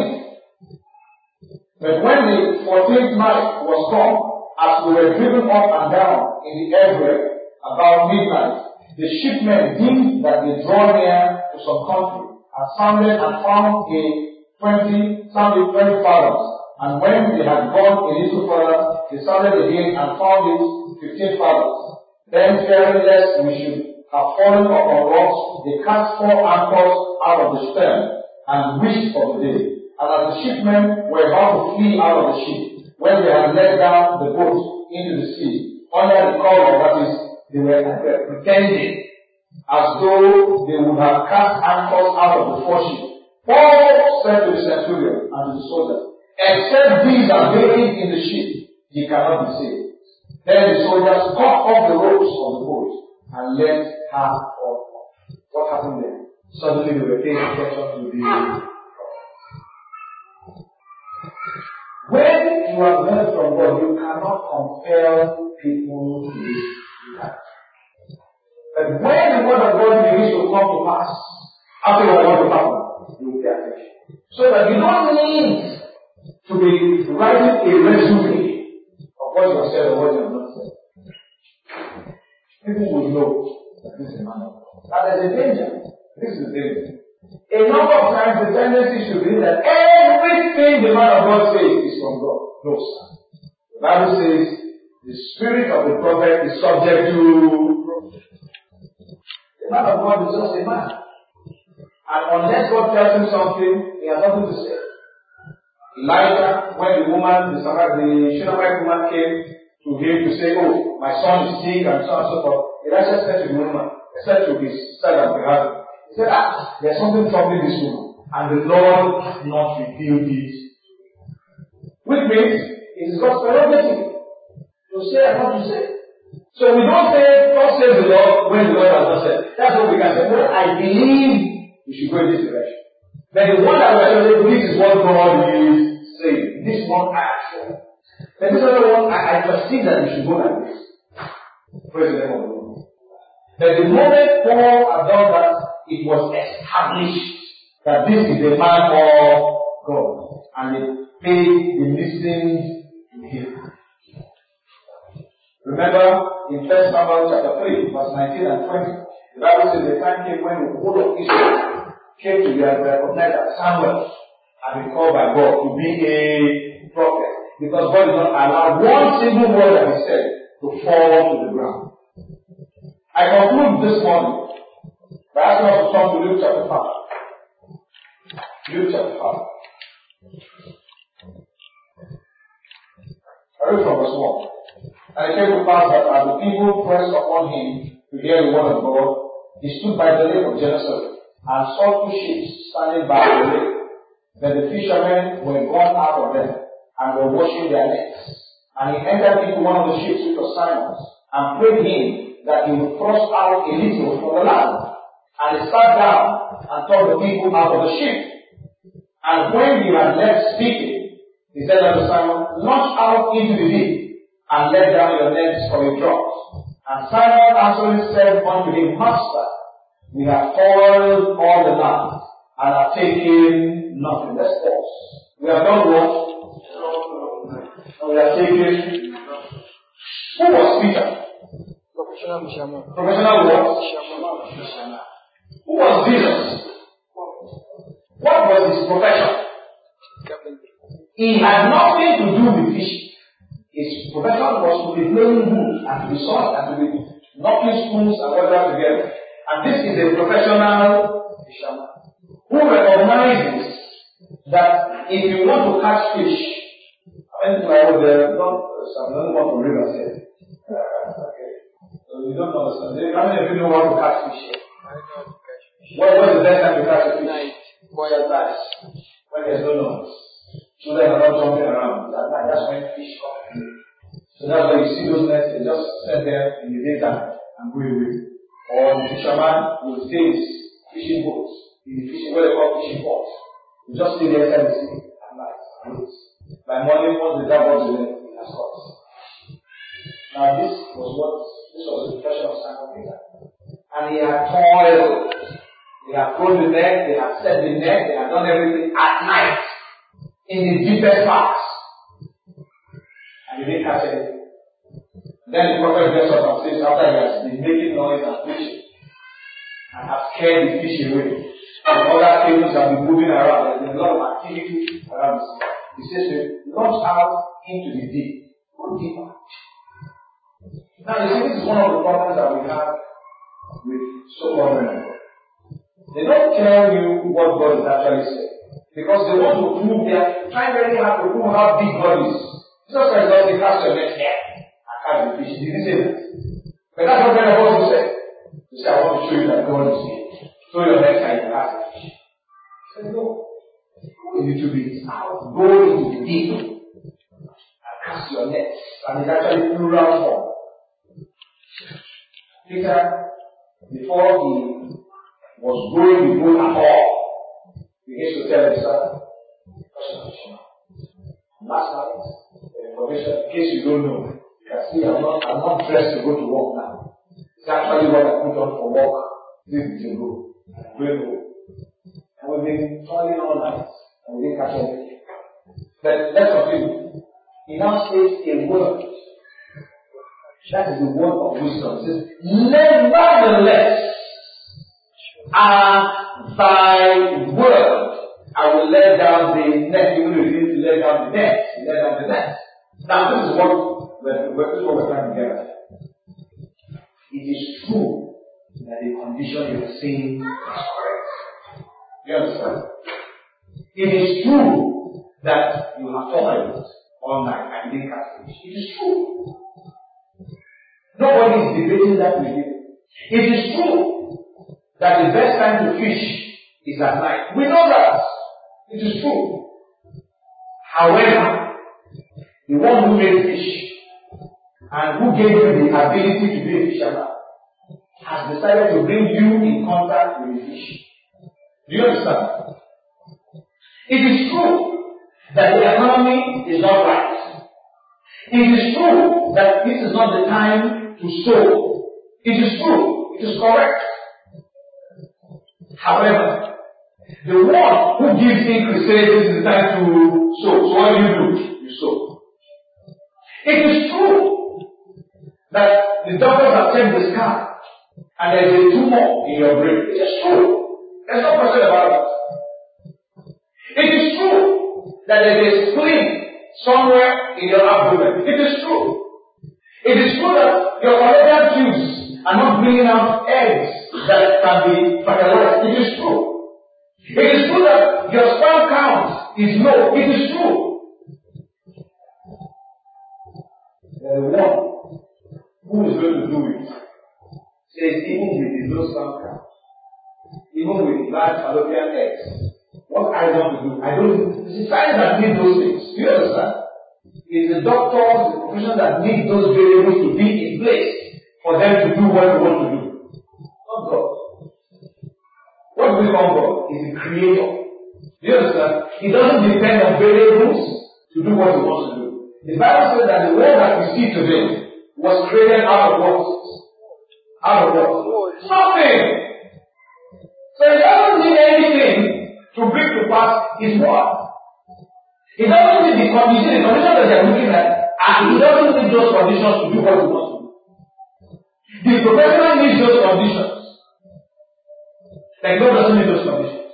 14th night was come, as we were driven up and down in the air about midnight, the shipmen deemed that they draw near to some country, and sounded and found 20 fathoms. And when they had gone a little further, they sounded again and found it 15 fathoms. Then, fearing lest we should have fallen upon rocks, they cast 4 anchors out of the stern and wished for the day. And as the shipmen were about to flee out of the ship, when they had let down the boat into the sea, under the cover, that is, they were pretending as though they would have cast anchors out of the foreship, Paul said to the centurion and to the soldiers, Except these are buried in the ship, ye cannot be saved. Then the soldiers cut off the ropes of the boat and let her off. What happened there? Suddenly they were paying attention to the prophet. When you have heard from God, you cannot compel people to do that. But when the word of God begins to come to pass, after what will happen, you will pay attention. So that you don't need to be writing a resume of what you have said or what you have not said. People will know that this is a man of God. Now there's a danger. This is the danger. A number of times the tendency should be that everything the man of God says is from God. No, sir. The Bible says the spirit of the prophet is subject to prophet. The man of God is just a man. And unless God tells him something, he has nothing to say. Elijah, when the Shunammite woman came to him to say, Oh, my son is sick and so on and so forth, Elijah said to the woman, said to his servant Gehazi, he said, there's something troubling this woman, and the Lord has not revealed it. Which means, it is God's prerogative to say and not to say. So we don't say, God says the Lord when the Lord has not said. That's what we can say. Well, I believe we should go in this direction. But the one that we are saying, this is what God is saying. This one I accept. But this other one, I perceive that we should go like this. Praise the name of the Lord. But the moment Paul had done that, it was established that this is the man of God. And they listened to him. Remember in 1 Samuel chapter 3, verse 19 and 20, the Bible says the time came when the whole of Israel came to recognize that Samuel had been called by God to be a prophet. Because God did not allow one single word that he said to fall to the ground. I conclude this morning by asking us to turn to Luke chapter 5. Luke chapter 5. I read from verse 1. And it came to pass that as the people pressed upon him to hear the word of God, he stood by the lake of Gennesaret and saw two ships standing by the lake. But the fishermen were gone out of them and were washing their nets. And he entered into one of the ships, which was Simon's, and prayed him that he would thrust out a little from the land. And he sat down and taught the people out of the ship. And when he had left speaking, he said unto Simon, launch out into the deep, and let down your nets for a draught. And Simon answering said unto him, Master, we have toiled all the night, and have taken nothing. Let's pause. We have done what? And we have taken. Who was Peter? Professional fisherman. Professional what? Fisherman. Who was Jesus? What was his profession? He had nothing to do with fishing. His profession was to be playing wood and to be sawed and to be knocking spoons and whatever together. And this is a professional fisherman who recognizes that if you want to catch fish, I went to my own there, not from river said. Okay. So you don't understand. How many of you know how to catch fish? I know how to catch fish. What is the best time to catch a fish? Night. Quiet night. When there's no noise. Children are not jumping around. That's when fish come. So that's why you see those nets, they just set there in the daytime and go away. Or the fisherman will stay in his fishing boats, in the fishing, what they call fishing boats. You just stay there inside the sea at night and wait. By morning, once the dark was there, it has caught. Now this was the profession of Simon Peter. And he had toiled. They had thrown the net, they had set the net, they had done everything at night. In the deepest parts. And he didn't catch anything. Then the prophet gets up and says, after he has been making noise and preaching, and has scared the fish away, and other tables have been moving around, there's been a lot of activity around the sea. He says to him, launch out into the deep. Go deeper. Now you see, this is one of the problems that we have with so-called men of God. They don't tell you what God is actually saying. Because they want to prove, they are trying very hard to prove how big God is. Jesus Christ does say, cast your net here and catch the fish. Did he say that? But that's what many of us will say. They say, I want to show you that God is here. Throw your net and you catch the fish. He said, no. Go a little bit out. Go into the deep and cast your nets. And it's actually plural form. Peter, before he was going the boat at all, begins to tell himself, last night, information, in case you don't know, you can see I'm not dressed to go to work now. It's actually what I put on for work 3 weeks ago. I'm going home. And we've been toiling all night, and we didn't catch anything. But let's continue. He now says a word. That is the word of wisdom. He says, nevertheless, thy word, I will let down the net. Even if you need to let down the net, let down the net. Now, this is what we're trying to get at. It is true that the condition you are saying is correct. You understand? It is true that you have toiled all night and didn't catch fish. It is true. Nobody is debating that with you. It is true that the best time to fish is at night. We know that. It is true. However, the one who made fish and who gave you the ability to be a fisherman has decided to bring you in contact with the fish. Do you understand? It is true that the economy is not right. It is true that this is not the time to sow. It is true. It is correct. However, the one who gives increase says this is the time to sow. So what do? You sow. It is true that the doctors have checked the scan and there is a tumor in your brain. It is true. There's no question about it. It is true that there is a spleen somewhere in your abdomen. It is true. It is true that your fallopian tubes are not bringing out eggs that can be fertilized. It is true. It is true that your sperm count is low. It is true. The one who is going to do it says even with the low sperm count, even with large fallopian eggs, what I want to do, I don't. It's the science that needs those things. Do you understand? It's the doctors, the professionals that need those variables to be in place for them to do what they want to do. Not God. What do we call God? He's the creator. Do you understand? He doesn't depend on variables to do what he wants to do. The Bible says that the world that we see today was created out of what? Out of what? Nothing. So he doesn't need anything to bring to pass his word. He doesn't need the conditions that they are looking at, and he doesn't need those conditions to do what he wants to do. The professional needs those conditions. Like God doesn't need those conditions.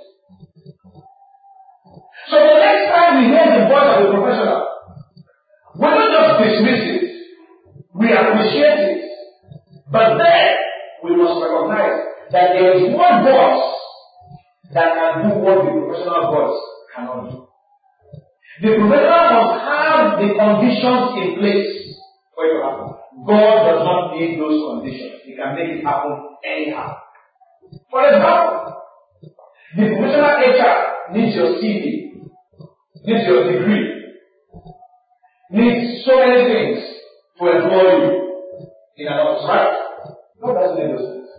So the next time we hear the voice of the professional, we don't just dismiss it, we appreciate it, but then we must recognize that there is one voice that can do what the professional voice cannot do. The professional must have the conditions in place for it to happen. God does not need those conditions. He can make it happen anyhow. For example, the professional HR needs your CV, needs your degree, needs so many things to employ you in an office, right? God doesn't need those things.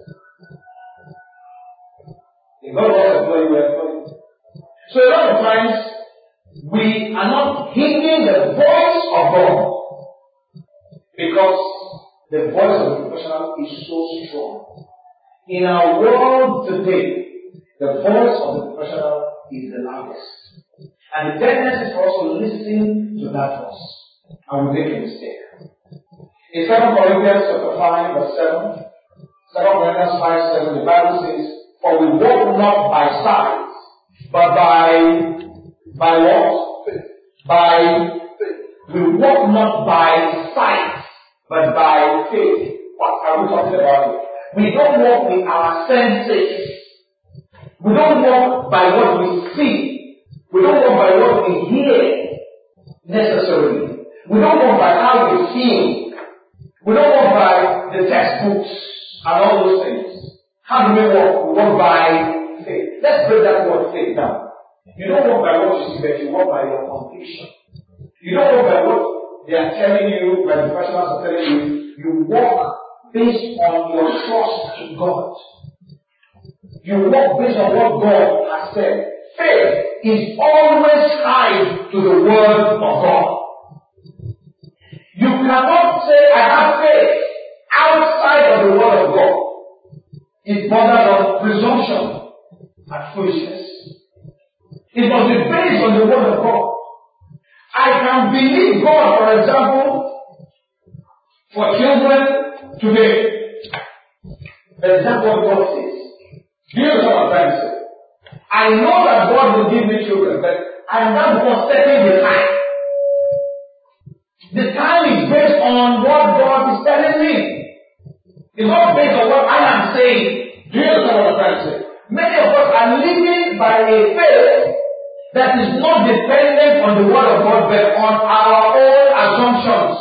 If God wants to employ you, will employ you. So a lot of times, we are not heeding the voice of God because the voice of the professional is so strong. In our world today, the voice of the professional is the loudest. And the tendency is for us to listen to that voice. And we make a mistake. In 2 Corinthians chapter 5 verse 7, 2 Corinthians 5, 7, the Bible says, for we walk not by sight, but by what? We walk not by sight, but by faith. What are we talking about? We don't walk with our senses. We don't walk by what we see. We don't walk by what we hear necessarily. We don't walk by how we feel. We don't walk by the textbooks and all those things. How do we walk? We walk by faith. Let's break that word faith down. You don't walk by what you see, but you walk by your conviction. You don't walk by what they are telling you, by the professionals are telling you. You walk based on your trust in God. You walk based on what God has said. Faith is always tied to the word of God. You cannot say, I have faith outside of the word of God. It borders on presumption and foolishness. It must be based on the word of God. I can believe God, for example, for children today. But that's what God says. Do you know what I'm trying to say? I know that God will give me children, but I'm not setting the time. The time is based on what God is telling me. It's not based on what I am saying. Do you understand what I'm trying to say? Many of us are living by a faith that is not dependent on the word of God, but on our own assumptions.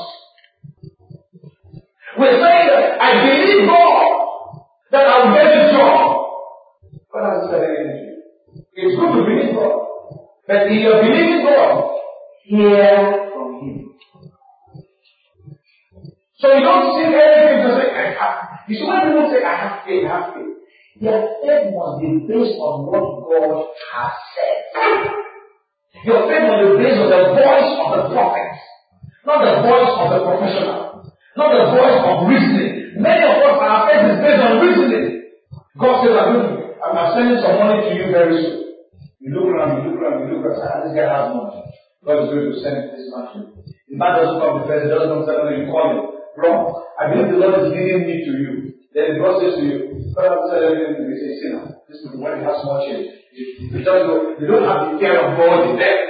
We're saying that I believe God that I will get a job. God hasn't said anything to you. It's good to believe God. But if you're believing God, hear from Him. So you don't see everything to say, I have. You see, when people say, I have faith, their faith must be based on what God has said. Your faith must be based on the voice of the prophet, not the voice of the professional, not the voice of reasoning. Many of us, our faith is based on reasoning. God says, I'm sending some money to you very soon. You look around, this guy has money. God is going to send this man to you. The man doesn't come to first, doesn't come second, you call him. Wrong. I believe the Lord is leading me to you. Then God says to you, God has said everything to you. Say, sinner, this is when you have small change. You don't have the fear of God in there.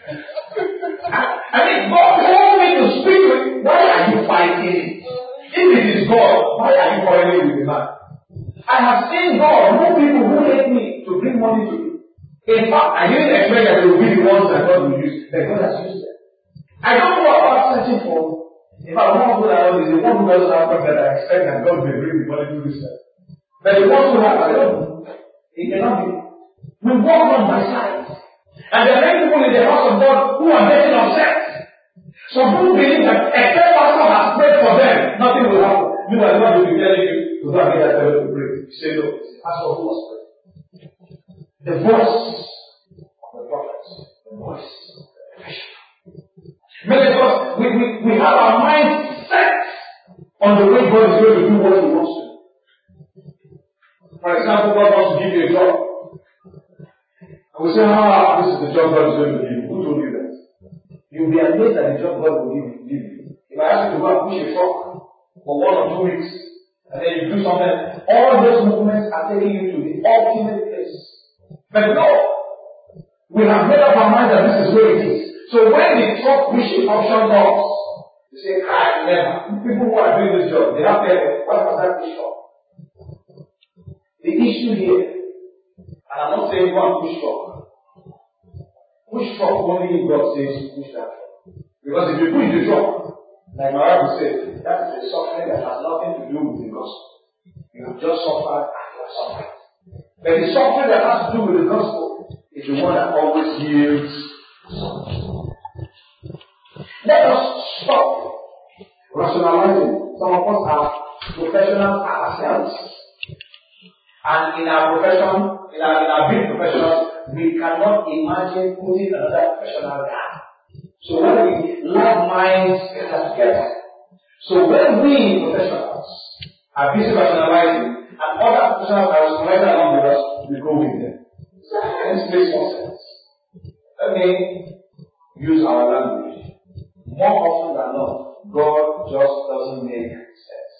I mean, God told me to speak with you. Why are you fighting? If it is God, why are you quarreling with the man? I have seen God move people who hate me to bring money to you. In fact, I didn't expect that they will be the ones that God will use. But God has used them. I don't know about searching for. If I want to know, is the one who doesn't have that I expect that God will bring the money to this person. But the one who has, I don't know. It cannot be. We walk on by sight. And there are many people in the house of God who are getting upset. Some people believe that except pastor has prayed for them, nothing will happen. You are not going to be telling you to go and get that fellow to pray. You say no, pastor who was praying. The voice of the prophets, the voice of the professional. Many of us, we have our minds set on the way God is going to do what He wants to do. For example, God wants to give you a job. And we say, this is the job God is going to give you. Who told you that? You'll be amazed at the job God will give you. If I ask you to go and push a truck for 1 or 2 weeks, and then you do something, all those movements are taking you to the ultimate place. But no, we have made up our mind that this is where it is. So when the truck pushing option comes, you say, never. People who are doing this job, they have their, what was that push truck? The issue here, and I'm not saying go and push truck. Push truck only if God says push that truck. Because if you push the truck, like my wife would say, that is a suffering that has nothing to do with the gospel. You have just suffered and you are suffering. But the suffering that has to do with the gospel is the one that always yields something. Let us stop rationalizing. Some of us are professionals ourselves. And in our profession, in our big profession, we cannot imagine putting another professional down. So when we love minds get together. So when we professionals are busy rationalizing and other professionals are rationalizing along with us, we go with them. This makes more sense. Let me use our language. More often than not, God just doesn't make sense.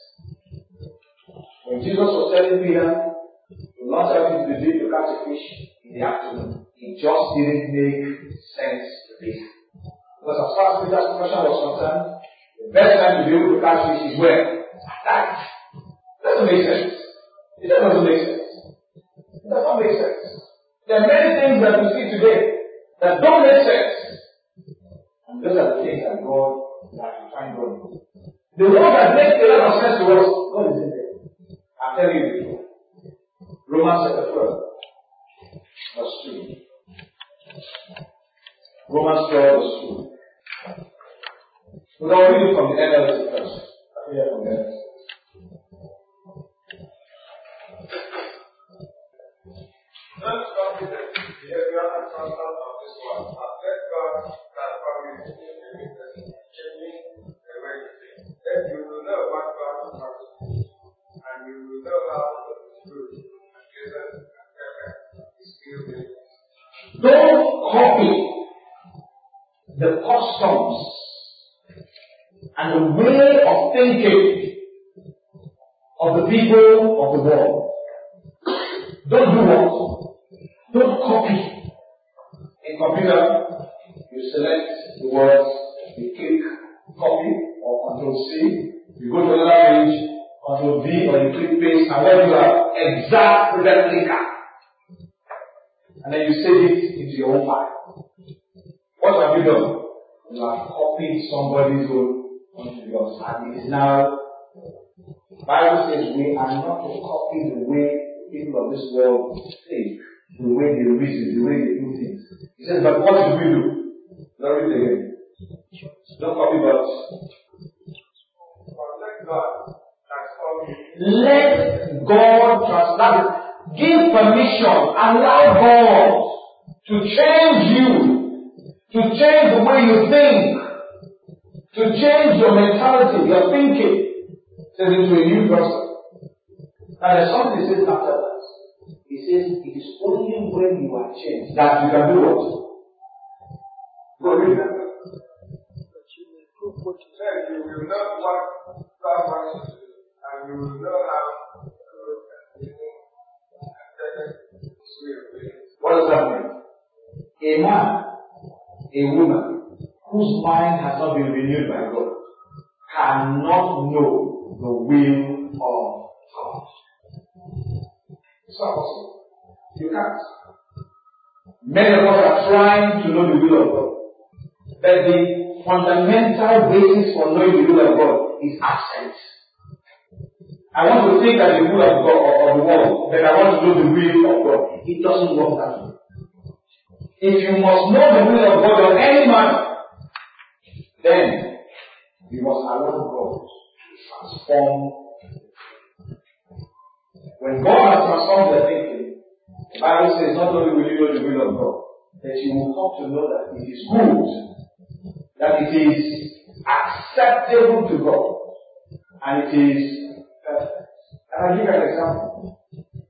When Jesus was telling Peter to launch out into the deep to catch a fish in the afternoon, it just didn't make sense to Peter. Because as far as Peter's profession was concerned, the best time to be able to catch fish is where? At night. It doesn't make sense. It just doesn't make sense. It does not make sense. There are many things that we see today that don't make sense. And those are the things that God, that we find God. The one that makes a lot of sense to us, God is in there. I'm telling you before. Romans chapter 12, verse 2. Romans 12, verse 2. We're going to read it from the NLT first. I hear from the NLT. Let's start with the behavior and content of this one. Let God transform you into a witness, changing the way you think. Then you will know what God wants, and you will know how to do it. Don't copy the customs and the way of thinking of the people of the world. Don't do what? Don't copy. In computer, you select the words, you click copy or Control C. You go to another page, Control V, or you click paste, and what you have? Exact replica. And then you save it into your own file. What have you done? You have copied somebody's own onto yours. And it is now, the Bible says we are not to copy the way people of this world think, the way they reason, the way they do things. He says, but what should we do? Let me read it again. Don't copy but Let God translate. Give permission. Allow God to change you. To change the way you think. To change your mentality, your thinking. Says into a new person. Now there's something he says after that. He says it is only when you are changed that you can do what? Go read that. What you said, you will not want God wants you to do, and you will not have what does that mean? A man, a woman, whose mind has not been renewed by God, cannot know the will of God. It's not possible. You can't. Many of us are trying to know the will of God. But the fundamental basis for knowing the will of God is absent. I want to think that the will of God or the world, but I want to know the will of God. It doesn't work that way. If you must know the will of God on any matter, then you must allow God to transform. When God has transformed your thinking, the Bible says not only will you know the will of God, but you will come to know that it is good, that it is acceptable to God, and it is perfect. And I'll give you an example.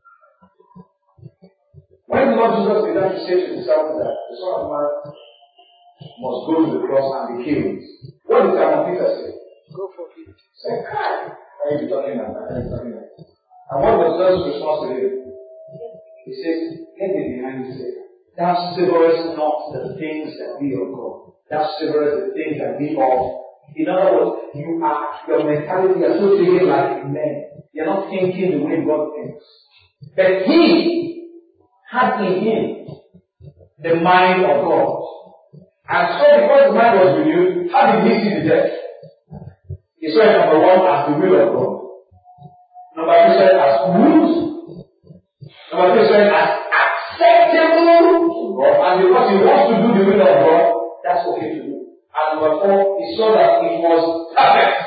When the Lord Jesus began to say to the disciples that the Son of Man must go to the cross and be killed, what did Simon Peter say? Go for it. Say, "Kai, why are you talking about that? And what was Jesus' response to him? He says, get me behind you, Satan. Thou severest not the things that be of God. Thou severest the things that be of. In other words, your mentality is so thinking like men. You're not thinking the way God thinks. But he had in him the mind of God. And so because the mind was renewed, how did he see the death? He saw it, number one, as the will of God. Number two, said as good. Number three, said as acceptable to God. And because he wants to do the will of God, that's okay to do. And number four, he saw that it was perfect.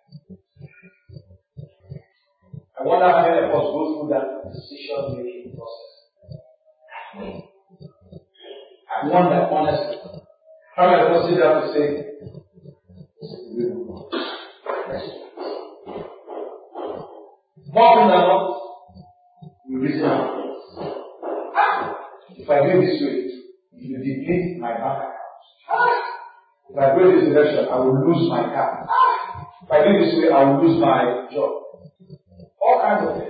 I wonder how many of us go through that decision-making process. I wonder, honestly, how many of us sit down to say, this is the will of God. More than not, you reason out. If I do this way, it will deplete my bank account. If I go this direction, I will lose my car. If I do this way, I will lose my job. All kinds of things.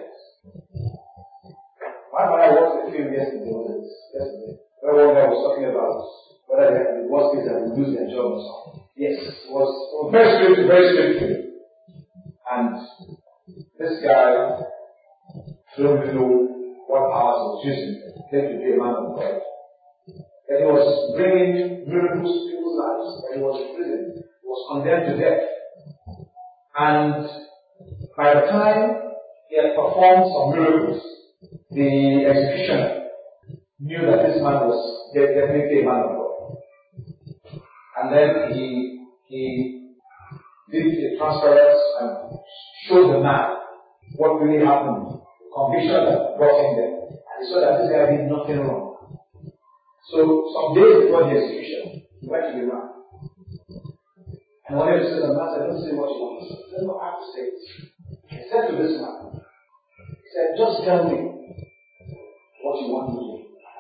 My mother watched a film yesterday, where one guy was talking about whether the worst case that will lose their job or something. Yes, it was very straight film. And this guy don't know what powers he was using. Came to be a man of God. And he was bringing miracles to people's lives. And he was in prison. He was condemned to death. And by the time he had performed some miracles, the executioner knew that this man was definitely a man of God. And then he did a transference and showed the man what really happened, the conviction that brought him there. And he saw that this guy did nothing wrong. So some days before the execution, he went to the man. And when he said, the man said, don't say what you want to say. He said, no, I have to say it. He said to this man, he said, just tell me what you want to do.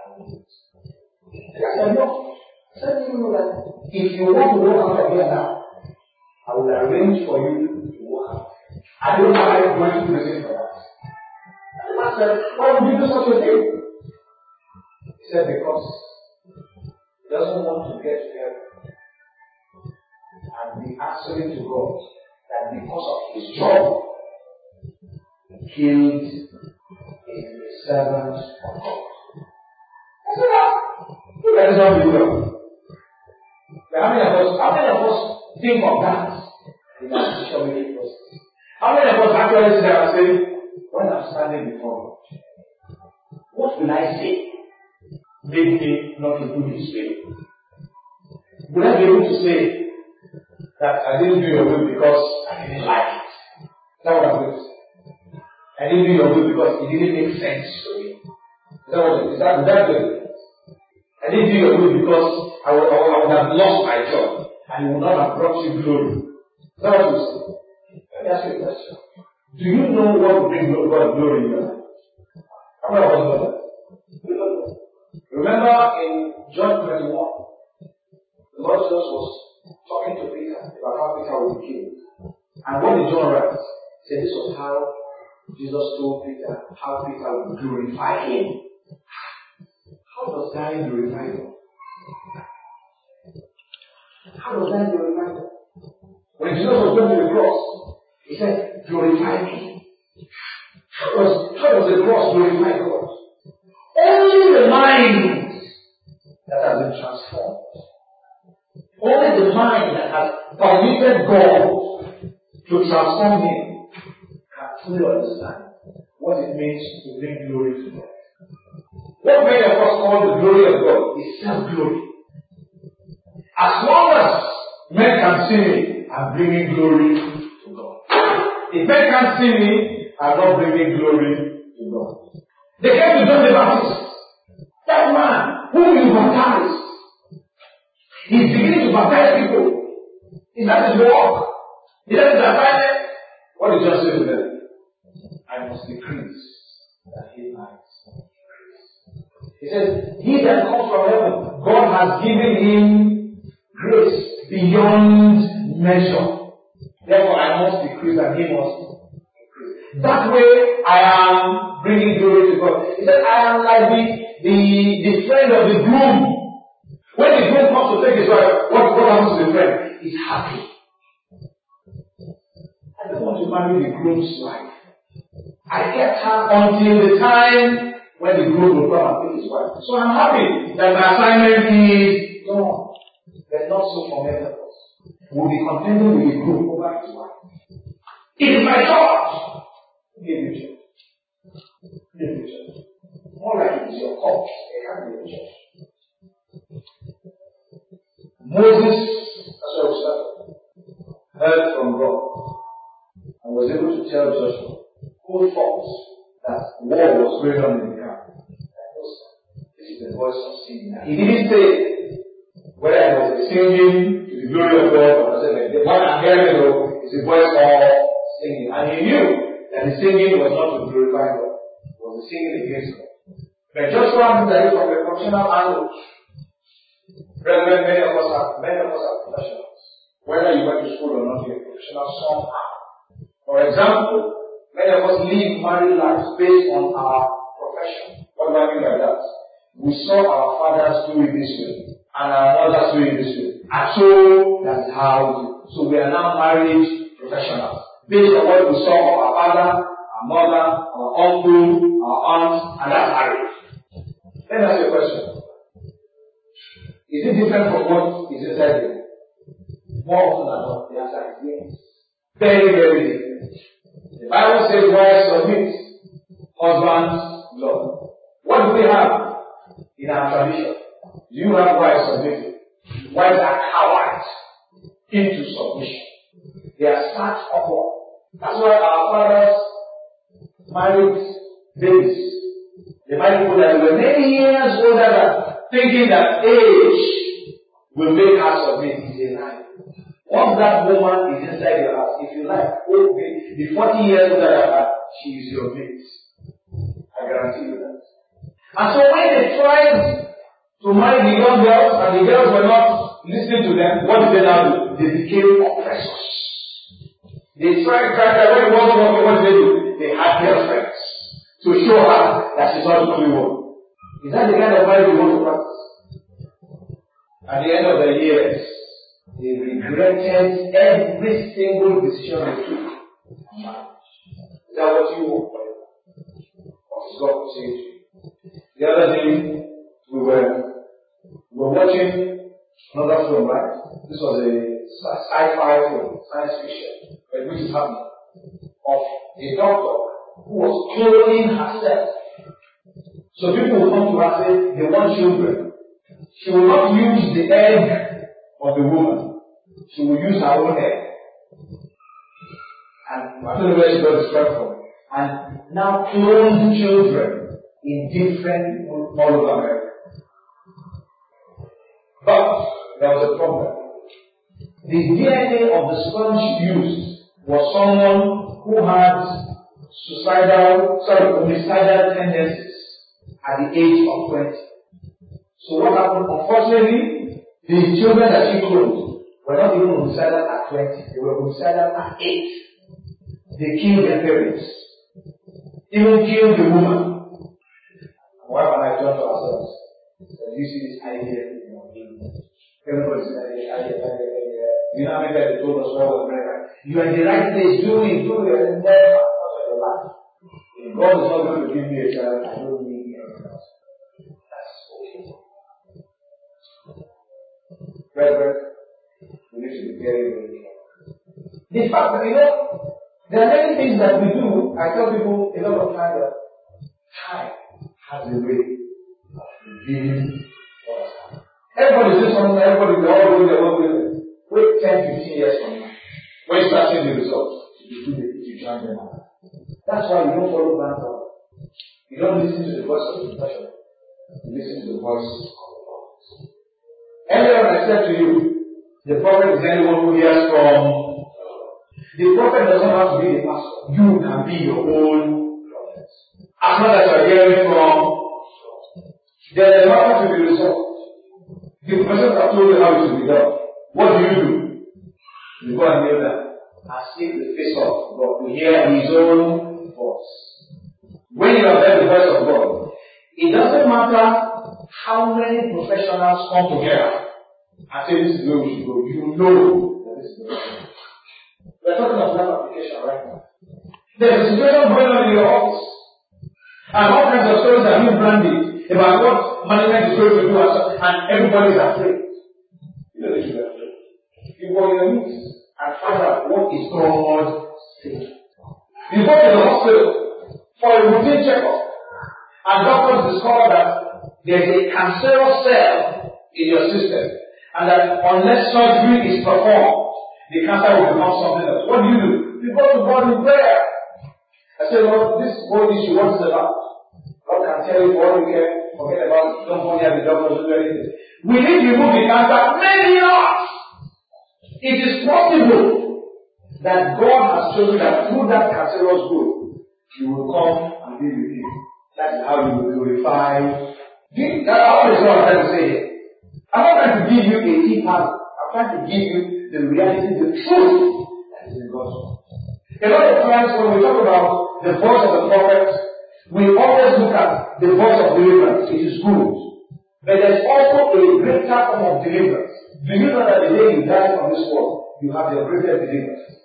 I said, no. I said, you know that if you want to walk out of here now, I will arrange for you to walk out. I don't know why you're going to prison for that. And the man said, why would you do such a thing? He said, because he doesn't want to get to heaven and be answering to God that because of his job, he killed a servant of God. I said, look at this unbelievable. But how many of us think of that in our decision-making process? How many of us actually sit there and say, when I'm standing before God, what will I say? Make me not to do his will. Will I be able to say that I didn't do your will because I didn't like it? That's what I'm going to say. I didn't do your will because it didn't make sense to me. Is that what it is? That good? I didn't do your will because I would have lost my job and it would not have brought you glory. Is that what you say? Let me ask you a question. Do you know what will bring God glory in your life? How many of us know that? You don't know. Remember in John 21, the Lord Jesus was talking to Peter about how Peter would be killed. And what did John write? He said this was how Jesus told Peter how Peter would glorify him. How does dying glorify God? How does dying glorify God? When Jesus was going to the cross, he said, glorify me. How does the cross glorify God? Only the mind that has been transformed. Only the mind that has permitted God to transform him can fully understand what it means to bring glory to God. What many of us call the glory of God is self-glory. As long as men can see me, I'm bringing glory to God. If men can't see me, I'm not bringing glory to God. They came to John the Baptist. That man whom you baptized, he's beginning to baptize people. Is that his work? Is that his assignment? What did John say to them? I must decrease that he might increase. He says, he that comes from heaven, God has given him grace beyond measure. Therefore, I must decrease and he must increase. That way, I am bringing glory to God. He said, I am like the friend of the groom. When the groom comes to take his wife, what happens to the friend? He's happy. I don't want to marry the groom's wife. I kept her until the time when the groom will come and take his wife. So I'm happy that my assignment is done. But not so for many of us. We'll be contented with the groom over his wife. It is my church. Give me church. Give me church. More like it is your cult. It can't be your church. Moses, that's what we started, heard from God and was able to tell Joshua who thought that war was going on in the camp. This is the voice of singing. He didn't say whether it was the singing to the glory of God or something. The one I'm hearing though is the voice of singing. And he knew that the singing was not to glorify God. It was the singing against God. But Joshua looked at it from a functional angle. Brethren, many of us are professionals. Whether you went to school or not, you're a professional somehow. For example, many of us live married lives based on our profession. What do I mean by that? We saw our fathers do it this way, and our mothers do it this way. And so, that's how we do. So we are now marriage professionals. Based on what we saw of our father, our mother, our uncle, our aunt, and that's marriage. Let me ask you a question. Is it different from what is inside you? More often than not, the answer is yes. Very, very different. The Bible says, wives submit, husbands love. What do we have in our tradition? Do you have wives submitting? Wives are cowards into submission. They are sat upon. That's why our fathers married babies. They married people that were many years older than, thinking that age will make her submit is a lie. Once that woman is inside your house, if you like, the 40 years older than her, she is your mate. I guarantee you that. And so when they tried to marry the young girls and the girls were not listening to them, what did they now do? They became oppressors. They tried when it wasn't working, what did they do? They had girlfriends to show her that she's not the only one. Is that the kind of marriage you want to practice? At the end of the years, they regretted every single decision they took. Is that what you want? What is God saying to you? The other day, we were watching another film, right? This was a sci-fi film, science fiction, but which is happening, of a doctor who was cloning herself. So people will come to her and say they want children. She will not use the egg of the woman. She will use her own egg. And I don't know where she got the strength from. and now cloned children in different people all over America. But there was a problem. The DNA of the sponge used was someone who had homicidal tendencies at the age of 20. So what happened? Unfortunately, the children that she cloned were not even homicidal at 20. They were homicidal at 8. They killed their parents. Even killed the woman. My wife and I talked to ourselves. So you see this idea, everybody's idea. You know how many times they told us what was right? You are in the right place, do it, and never out of your life. If God is not going to give me a child, I don't need anything else. That's okay. Brethren, we need to be very, very careful. The fact that, there are many things that we do. I tell people a lot of times that time has a way of revealing what has happened. Everybody does something, everybody, we all do their own way. Wait 10, 15 years from now. When you start seeing the results, you join them out. That's why you don't follow blind God. You don't listen to the voice of the professional. You listen to the voice of the prophet. Earlier I said to you, the prophet is anyone who hears from. The prophet doesn't have to be the pastor. You can be your own prophet. As long as you are hearing from, there is nothing to be resolved. The person that told you how it should be done. What do? You go and hear that and seek the face of God to hear His own voice. When you have heard the voice of God, it doesn't matter how many professionals come together and say this is where we should go. You know that this is the way. We are talking of life application right now. There is a situation going on in your office, and all kinds of stories are being branded about what management is going to do, and everybody is afraid. You know they should be afraid. You go in your meeting and find out what is God saying. You go to the hospital for a routine checkup, and doctors discover that there is a cancerous cell in your system, and that unless surgery is performed, the cancer will become something else. What do? You go to God in prayer. I say, Lord, this whole issue, what is it about? God can tell you all you can, forget about it, don't go near the doctors, do anything. We need to remove the cancer, maybe not. It is possible that God has chosen that through that cancerous growth, you will come and be with Him. That is how you will glorify. How is what I'm trying to say here? I'm not trying to give you a tea party. I'm trying to give you the reality, the truth that is in God's word. A lot of times when we talk about the voice of the prophet, we always look at the voice of deliverance. It is good. But there's also a greater form of deliverance. Do you know that the day you die from this world, you have your greatest deliverance?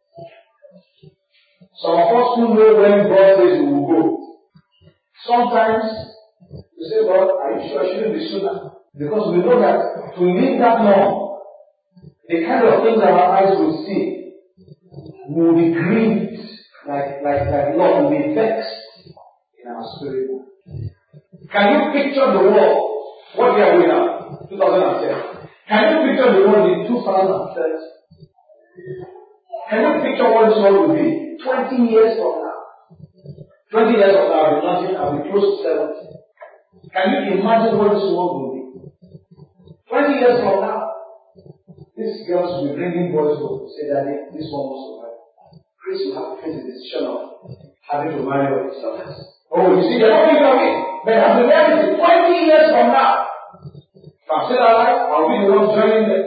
Some of us who know when God says we will go. Sometimes you say, God, are you sure I shouldn't be sooner? Because we know that to live that long, the kind of things our eyes will see, we will be grieved like Lord, we will be vexed in our spirit. Can you picture the world? What year are we now? 2010. Can you picture the world in 2030? Can you picture what this world will be 20 years from now? 20 years from now, I'll be close to 70. Can you imagine what this world will be? 20 years from now, these girls will be bringing boys home to say that this one wants to marry. Chris will have to face the decision of having to marry or something. Oh, you see, they're not thinking of it. But as the reality, 20 years from now, if I'm still alive, I'll be the one joining them.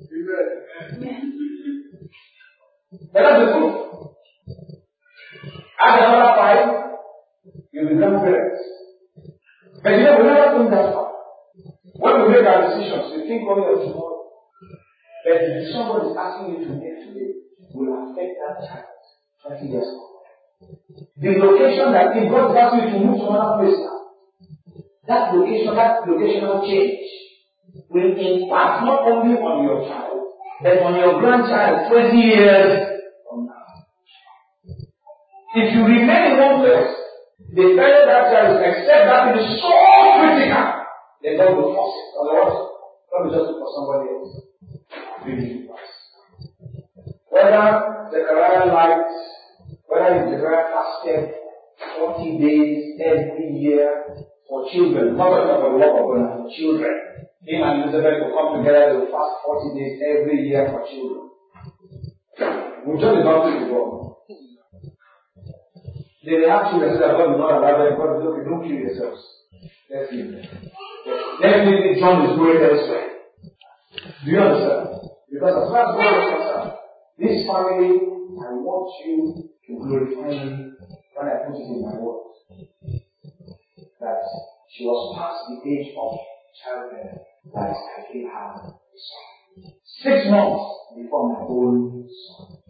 But that's the truth. Add another 5, you'll be grandparents. But we never think that far. When we make our decisions, we think only of tomorrow. But the decision God is asking you to make today will affect that child 20 years from now. The location that if God is asking you to move to another place now, that locational change will impact not only on your child, but on your grandchild 20 years from now. If you remain in one place, the fellow that child will accept that it is so critical, then God will force it. Otherwise, God will just look for somebody else. Whether Zechariah likes Whether Zechariah fasted 40 days every year for children, not for the work of God, for children. Him and Elizabeth will come together, they will fast 40 days every year for children. We just about to go. They have children, so that God will not allow them. God will say, don't kill yourselves. Let's leave them. Definitely John is going elsewhere. Do you understand? Because as far as God is concerned, this family, I want you to glorify me when I put it in my words. That she was past the age of childbearing, that I gave her a son. 6 months before my own son.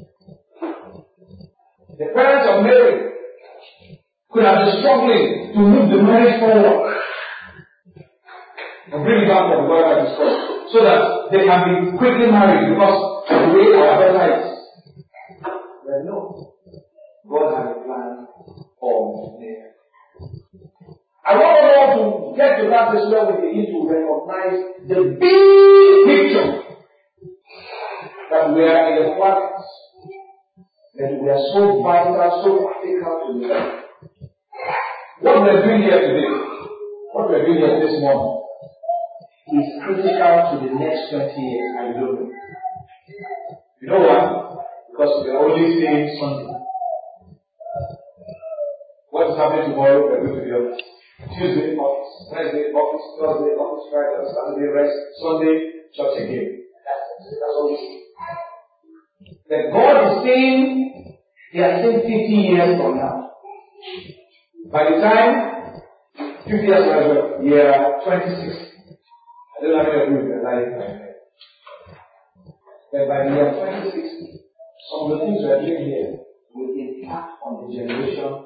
The parents of Mary could have been struggling to move the marriage forward and bring it back from where I discussed, so that they can be quickly married because of the way our daughter is. But no, God has a plan for Mary. I want us all to get to that place where we begin to recognize the big picture that we are in the planet, that we are so vital, so critical to the earth. What we are doing here today, what we are doing here this morning, is critical to the next 20 years. I don't know. You know why? Because we are only seeing Sunday. What is happening tomorrow? We are going to the office. Tuesday, office. Wednesday, office. Thursday, office. Friday, Saturday, rest. Sunday, church again. That's all we see. That God is saying, He has said 50 years from now. By the time 50 years from now, year 26. I don't know how to do it life. But by the year 2060, some of the things we are doing here will impact on the generation.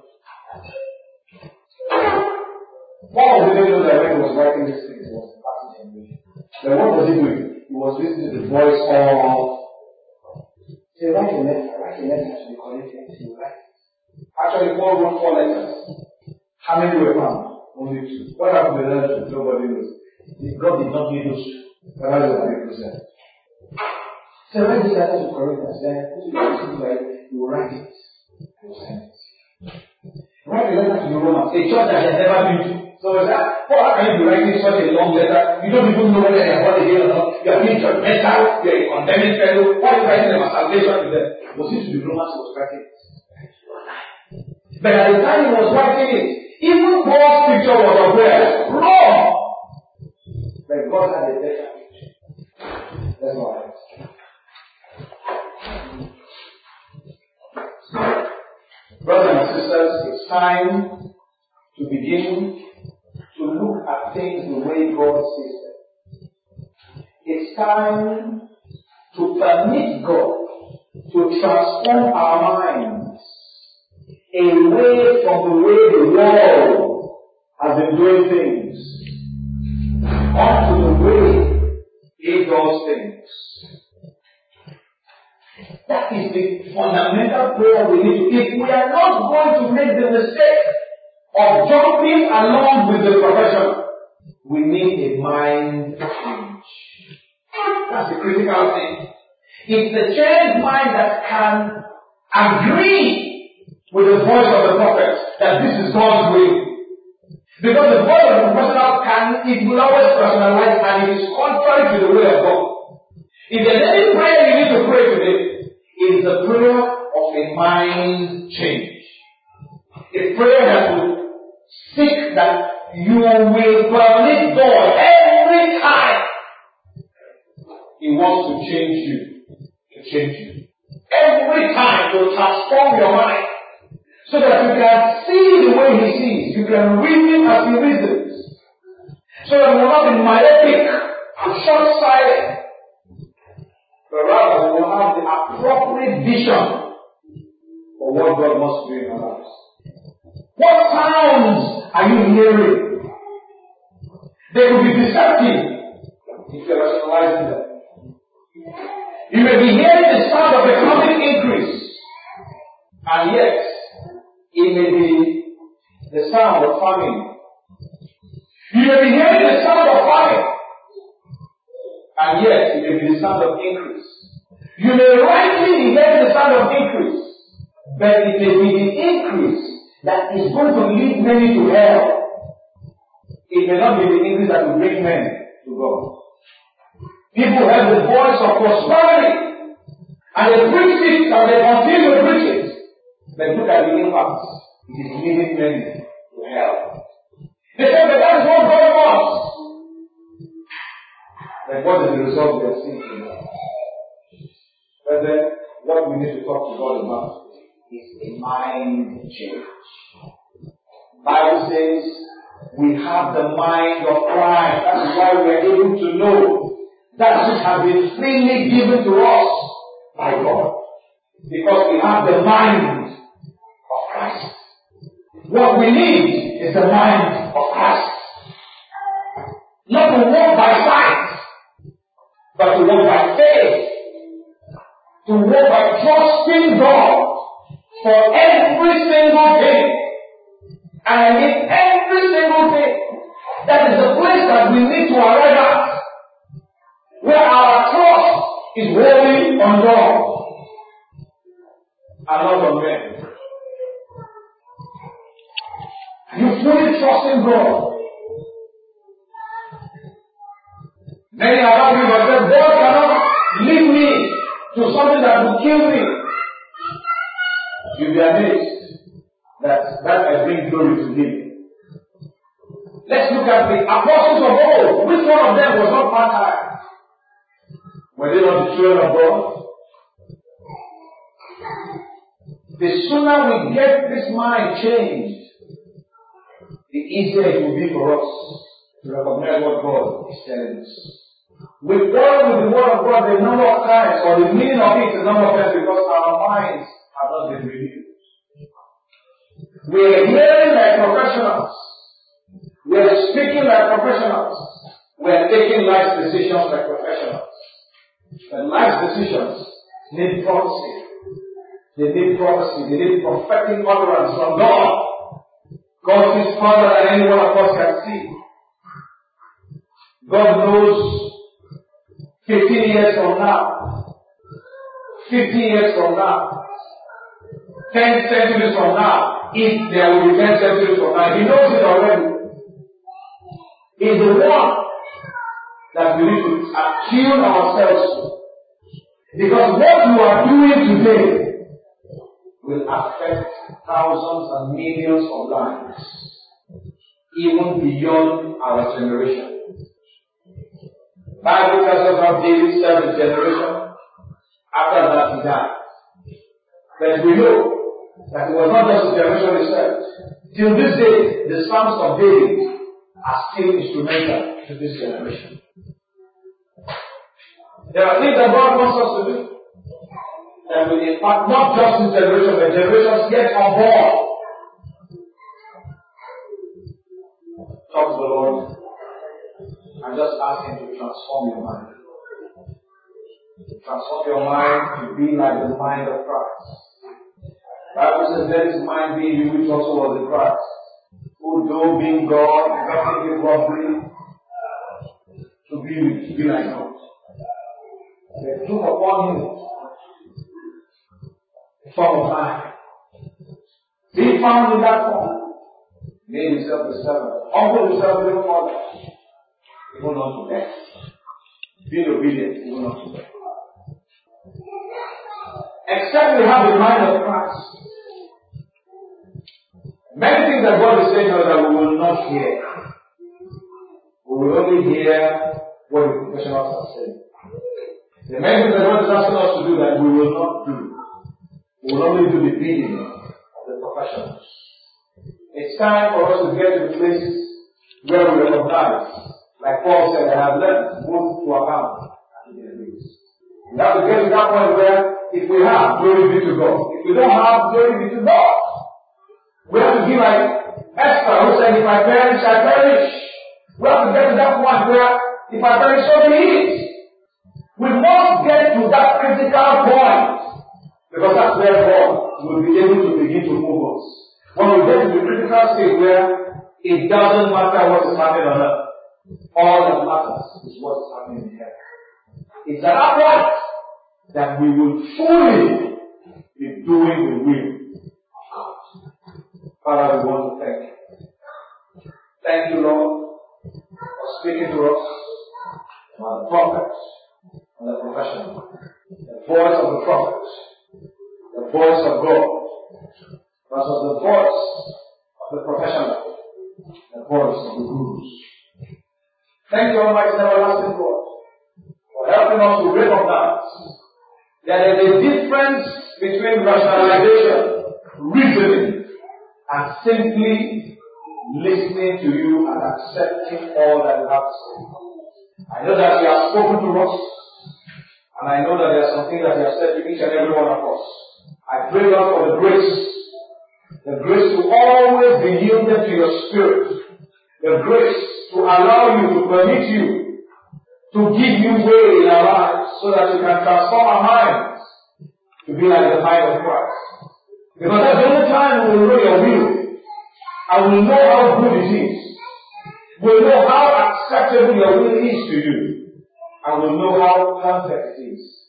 One of the videos I read was writing this thing was the past generation. Then what was he doing? He was listening to the voice of. Say, write a letter to the Corinthians. He write. Actually, Paul wrote 4 letters. How many were found? Only 2. What happened to the letters? Nobody knows. God did not give those 2. But that is what 100%. So write this letter to Corinthians. Then you write it. You send it. Write a letter to the Romans, a church that has never been to. So is that, how can you be writing such a long letter? You don't even know whether they are born again or not. You are being judgmental, you are a condemning fellow. Why are you writing them a salvation to them? Was it to the Romans who was writing it? But at the time he was writing it, even Paul's picture was of where? Wrong! But God had a better picture. That's why. Brothers and sisters, it's time to begin to look at things the way God sees them. It's time to permit God to transform our minds away from the way the world has been doing things onto the way He does things. That is the fundamental prayer we need to. If we are not going to make the mistake of jumping along with the profession, we need a mind change. That's the critical thing. It's the changed mind that can agree with the voice of the prophet that this is God's way. Because the voice of the professional it will always personalize, and it is contrary to the will of God. If there's any prayer you need to pray today, it is a prayer of a mind change. A prayer that will seek that you will permit God every time He wants to change you. Every time to transform your mind so that you can see the way He sees. You can reason as He reasons. So that you will not be myopic and short-sighted. But rather, we will have the appropriate vision for what God wants to do in our lives. What sounds are you hearing? They will be deceptive if you are rationalizing them. You may be hearing the sound of economic increase, and yet it may be the sound of famine. You may be hearing the sound of famine, and yet it may be the sound of increase. You may rightly be hearing the sound of increase, But it may be the increase that is going to lead many to hell. It may not be the increase that will bring men to God. People have the voice of prosperity, and they preach it and they continue to preach it. But look at the impact. It is leading many to hell. They say that that is what God wants. But what is the result we are seeing today? But then, what we need to talk to God about is a mind change. The Bible says we have the mind of Christ. That is why we are able to know that which has been freely given to us by God. Because we have the mind of Christ. What we need is the mind of Christ. Not to walk by sight, but to walk by faith. To walk by trusting God for every single thing. And in every single thing, that is the place that we need to arrive at. Where our trust is wholly on God and not on men. You fully trust in God. Many are arguing that God cannot lead me to something that will kill me. You'll be amazed that I bring glory to Him. Let's look at the apostles of old. Which one of them was not martyred? Were they not the children of God? The sooner we get this mind changed, the easier it will be for us to recognize what God is telling us. We quarrel with the word of God the number of times, or the meaning of it the number of times, because our minds have not been renewed. We are hearing like professionals. We are speaking like professionals. We are taking life decisions like professionals. And life decisions need prophecy. They need prophecy. They need prophetic utterance from God. God is farther than any one of us can see. God knows 15 years from now, 50 years from now, 10 centuries from now, if there will be 10 centuries from now. He knows it already. He is the one that we need to attune ourselves to. Because what you are doing today will affect thousands and millions of lives, even beyond our generation. The Bible tells us how David served his generation. After that, he died. But we know that it was not just his generation he served. Till this day, the Psalms of David are still instrumental to this generation. There are things that God wants us to do that will impact not just this generation, but generations yet unborn. Talk to the Lord and just ask Him to transform your mind. Transform your mind to be like the mind of Christ. The Bible says, let His mind be in you, which also was in Christ, who though being God, nothing is robbery to be like God. They took upon Him the form of man. Being found in that form, made Himself the servant, humbled Himself to the Father, even unto death. Being obedient, even unto death. Except we have the mind of Christ. Many things that God is saying to us that we will not hear. We will only hear what the professionals are saying. The many things that God is asking us to do that we will not do. We will only do the bidding of the professionals. It's time for us to get to the places where we recognize, like Paul said, I have learned both to account and to the abuse. We have to get to that point where if we have, glory be to God. If we don't have, glory be to God. We have to be like Esther, who said, if I perish, I perish. We have to get to that point where if I perish, so be it. We must get to that critical point, because that's where God will be able to begin to move us. When we get to the critical stage where it doesn't matter what is happening on earth, all that matters is what is happening in heaven. It's at that point that we will fully be doing the will Father, we want to thank you. Thank you, Lord, for speaking to us about the prophets and the professional. The voice of the prophet, the voice of God, versus the voice of the professional, the voice of the gurus. Thank you, Almighty everlasting God, for helping us to recognize that there is a difference between rationalization, reasoning, and simply listening to you and accepting all that you have to say. I know that you have spoken to us, and I know that there are some things that you have said to each and every one of us. I pray, God, for the grace to always be yielded to your spirit, the grace to allow you, to permit you, to give you way in our lives so that you can transform our minds to be like the mind of Christ. Because that's the only time we will know your will, and we will know how good it is. We will know how acceptable your will is to you, and we will know how perfect it is.